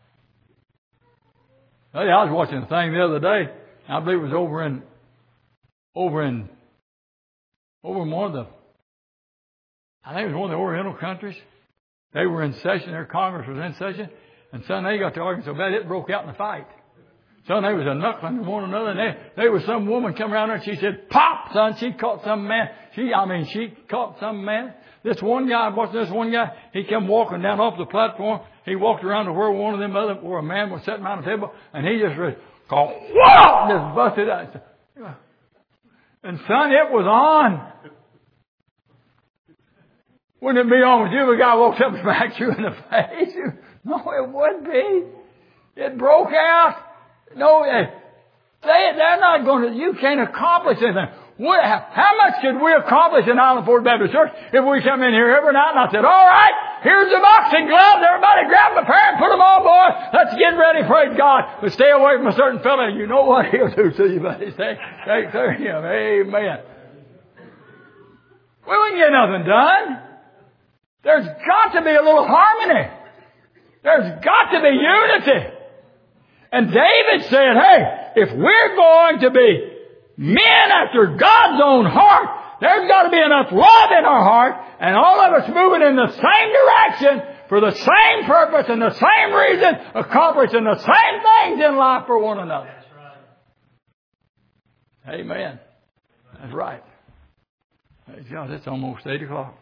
I was watching a thing the other day. I believe it was over in one of the, I think it was one of the Oriental countries. They were in session. Their Congress was in session. And son, they got to arguing so bad it broke out in a fight. Son, they was a knuckling to one another. And there was some woman come around there and she said, "Pop, son!" She caught some man. She caught some man. This one guy, he came walking down off the platform. He walked around to where one of them where a man was sitting around the table, and he just called, "Whoa!" Just busted out. And son, it was on. Wouldn't it be on with you if a guy walks up and smacks you in the face? No, it wouldn't be. It broke out. No, they're not going to, you can't accomplish anything. How much could we accomplish in Island Ford Baptist Church if we come in here every night and I said, "All right, here's the boxing gloves. Everybody grab a pair and put them on, boys. Let's get ready, praise God. But stay away from a certain fellow. You know what he'll do to you, buddy. Take care of him." Amen. We wouldn't get nothing done. There's got to be a little harmony. There's got to be unity. And David said, hey, if we're going to be men after God's own heart, there's got to be enough love in our heart and all of us moving in the same direction for the same purpose and the same reason, accomplishing the same things in life for one another. That's right. Amen. That's right. Praise God, it's almost 8 o'clock.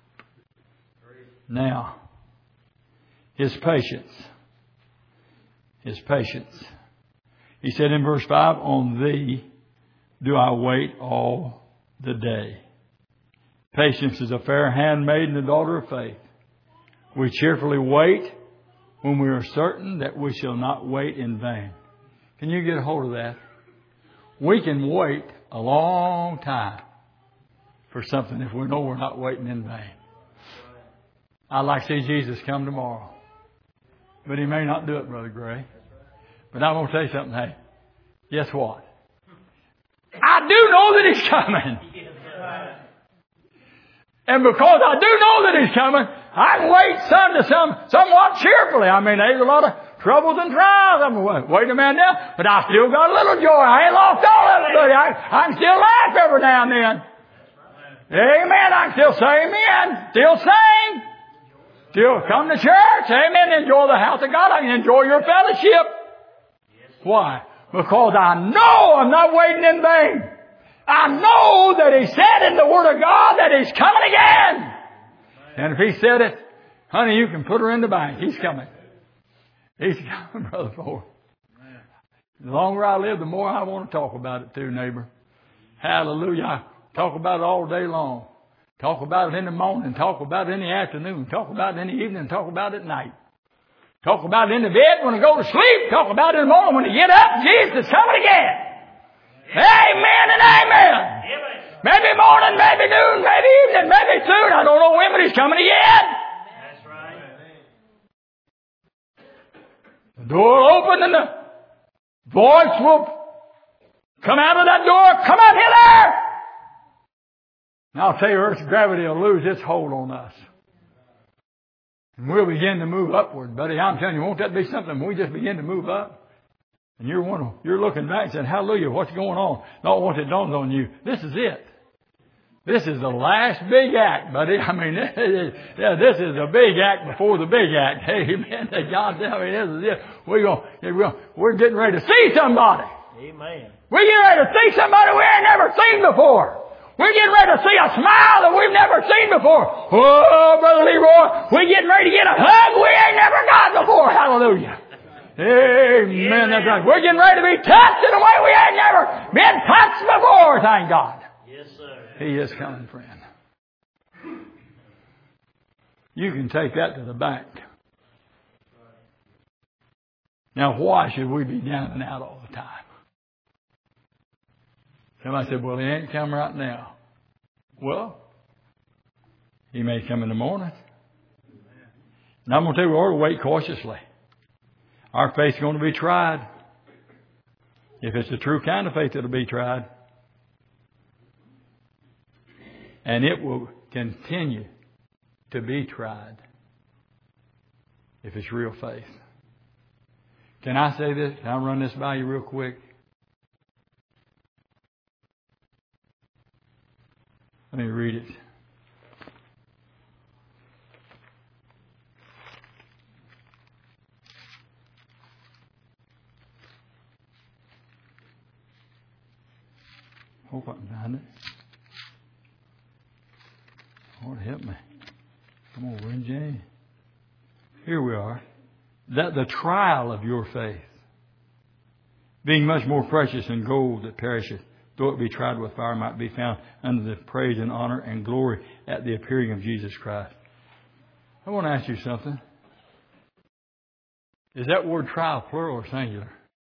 Now, His patience. His patience. He said in verse 5, "On Thee do I wait all the day." Patience is a fair handmaid and a daughter of faith. We cheerfully wait when we are certain that we shall not wait in vain. Can you get a hold of that? We can wait a long time for something if we know we're not waiting in vain. I'd like to see Jesus come tomorrow. But He may not do it, Brother Gray. But I'm going to tell you something. Hey, guess what? I do know that He's coming. And because I do know that He's coming, I can wait somewhat cheerfully. I mean, there's a lot of troubles and trials. I'm waiting a minute now, but I still got a little joy. I ain't lost all of it, buddy. I can still laugh every now and then. Amen. I can still say amen. Still sing. Still come to church. Amen. Enjoy the house of God. I can enjoy your fellowship. Why? Because I know I'm not waiting in vain. I know that He said in the Word of God that He's coming again. And if He said it, honey, you can put her in the bank. He's coming. He's coming, Brother Ford. The longer I live, the more I want to talk about it too, neighbor. Hallelujah. I talk about it all day long. Talk about it in the morning. Talk about it in the afternoon. Talk about it in the evening. Talk about it at night. Talk about it in the bed when I go to sleep. Talk about it in the morning when I get up. Jesus is coming again. Amen and amen. Maybe morning, maybe noon, maybe evening, maybe soon. I don't know when, but He's coming again. That's right. The door will open and the voice will come out of that door. Come up hither. And I'll tell you, Earth's gravity will lose its hold on us. And we'll begin to move upward, buddy. I'm telling you, won't that be something when we just begin to move up? And you're looking back and saying, hallelujah, what's going on? Not once it dawns on you, this is it. This is the last big act, buddy. I mean, this is the big act before the big act. Amen. To God, I mean, this is it. We're getting ready to see somebody. Amen. We're getting ready to see somebody we ain't never seen before. We're getting ready to see a smile that we've never seen before. Oh, Brother Leroy, we're getting ready to get a hug we ain't never got before. Hallelujah. Amen. That's right. We're getting ready to be touched in a way we ain't never been touched before. Thank God. Yes, sir. He is coming, friend. You can take that to the bank. Now, why should we be down and out all the time? Somebody said, well, he ain't come right now. Well, he may come in the morning. And I'm going to tell you, we ought to wait cautiously. Our faith's going to be tried. If it's the true kind of faith, it'll be tried. And it will continue to be tried if it's real faith. Can I say this? I'll run this by you real quick. Let me read it. Hope I can find it. Lord, help me. Come on, Brother Jay. Here we are. That the trial of your faith, being much more precious than gold that perisheth, though it be tried with fire, might be found unto the praise and honor and glory at the appearing of Jesus Christ. I want to ask you something. Is that word trial plural or singular?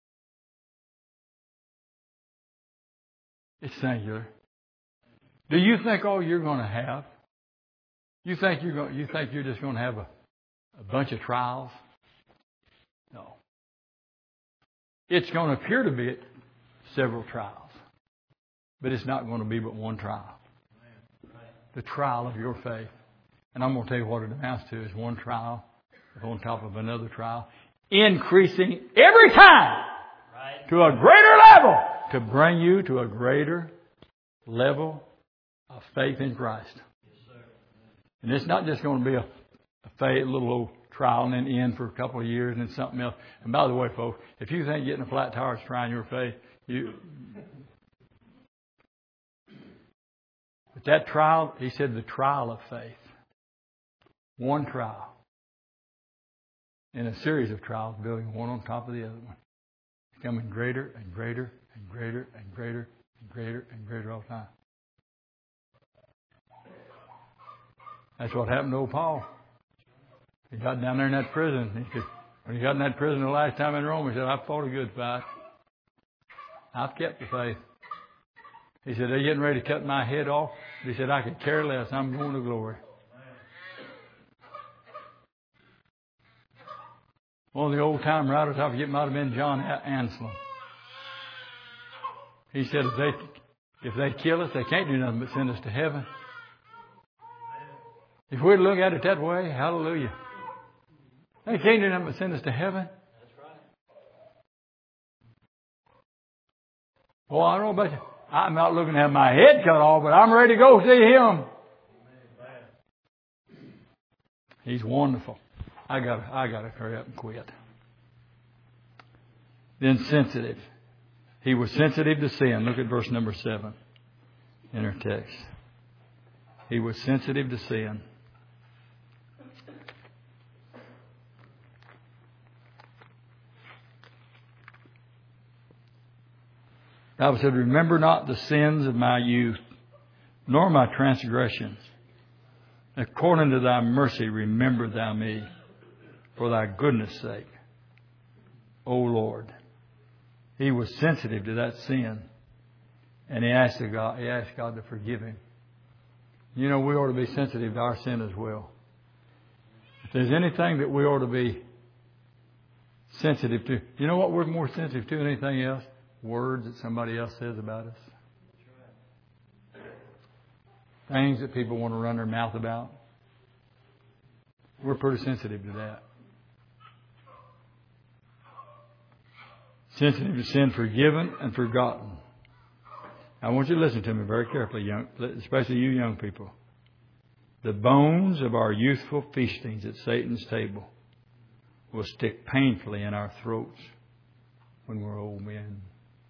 It's singular. Do you think all you're going to have? You think you're just going to have a bunch of trials? No. It's going to appear to be several trials. But it's not going to be but one trial. The trial of your faith. And I'm going to tell you what it amounts to is one trial on top of another trial. Increasing every time to a greater level to bring you to a greater level of faith in Christ. And it's not just going to be a faith, little old trial and then end for a couple of years and then something else. And by the way, folks, if you think getting a flat tire is trying your faith, but that trial, he said the trial of faith. One trial. In a series of trials, building one on top of the other one. Becoming greater and greater and greater and greater and greater and greater all the time. That's what happened to old Paul. He got down there in that prison. When he got in that prison the last time in Rome, he said, I've fought a good fight. I've kept the faith. He said, they're getting ready to cut my head off. He said, I could care less. I'm going to glory. One of the old time writers, I forget, it might have been John Anselm. He said, if they kill us, they can't do nothing but send us to heaven. If we look at it that way, hallelujah. They can't do nothing but send us to heaven. That's right. Well, I don't know about you. I'm not looking to have my head cut off, but I'm ready to go see Him. He's wonderful. I gotta hurry up and quit. Then sensitive. He was sensitive to sin. Look at verse number 7 in our text. He was sensitive to sin. The Bible said, remember not the sins of my youth, nor my transgressions. According to thy mercy, remember thou me, for thy goodness' sake, O Lord. He was sensitive to that sin, and he asked God to forgive him. You know, we ought to be sensitive to our sin as well. If there's anything that we ought to be sensitive to, you know what we're more sensitive to than anything else? Words that somebody else says about us. Things that people want to run their mouth about. We're pretty sensitive to that. Sensitive to sin forgiven and forgotten. I want you to listen to me very carefully, especially you young people. The bones of our youthful feastings at Satan's table will stick painfully in our throats when we're old men.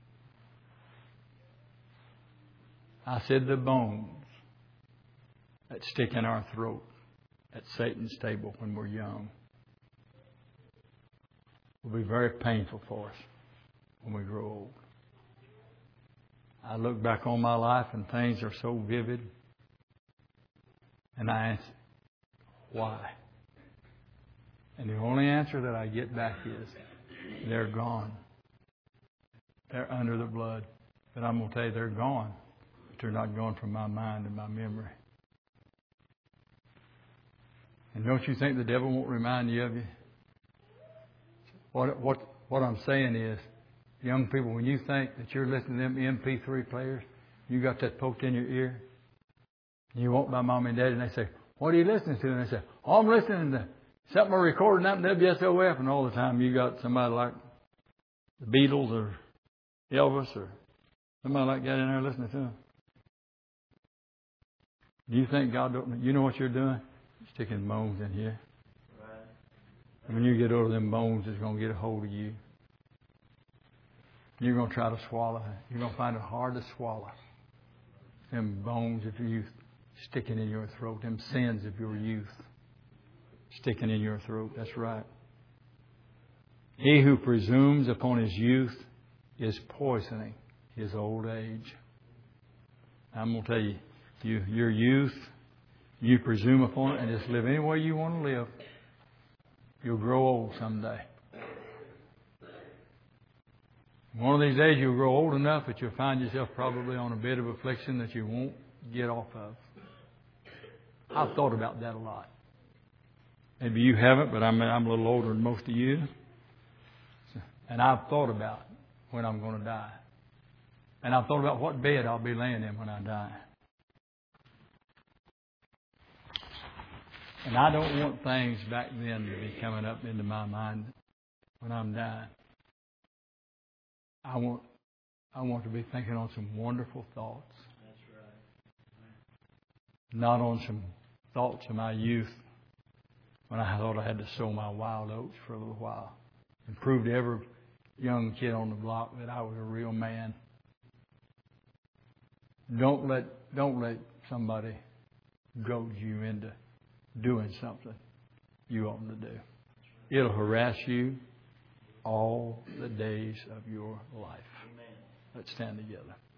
I said the bones that stick in our throat at Satan's table when we're young will be very painful for us when we grow old. I look back on my life and things are so vivid. And I ask, why? And the only answer that I get back is, they're gone. They're under the blood. But I'm going to tell you, they're gone. But they're not gone from my mind and my memory. And don't you think the devil won't remind you of you? What I'm saying is, young people, when you think that you're listening to them MP3 players, you got that poked in your ear, you walk by mom and dad and they say, what are you listening to? And they say, oh, I'm listening to something I recorded out in WSOF. And all the time you got somebody like the Beatles or Elvis or somebody like that in there listening to them. Do you think God don't? You know what you're doing? Sticking bones in here. And when you get older, them bones is going to get a hold of you. You're going to try to swallow it. You're going to find it hard to swallow. Them bones of youth sticking in your throat. Them sins of your youth sticking in your throat. That's right. He who presumes upon his youth is poisoning his old age. I'm going to tell you, your youth, you presume upon it and just live any way you want to live. You'll grow old someday. One of these days you'll grow old enough that you'll find yourself probably on a bed of affliction that you won't get off of. I've thought about that a lot. Maybe you haven't, but I'm a little older than most of you. And I've thought about when I'm going to die. And I've thought about what bed I'll be laying in when I die. And I don't want things back then to be coming up into my mind when I'm dying. I want to be thinking on some wonderful thoughts. That's right. Not on some thoughts of my youth when I thought I had to sow my wild oats for a little while and prove to every young kid on the block that I was a real man. Don't let somebody goad you into doing something you oughtn't to do. It'll harass you all the days of your life. Let's stand together.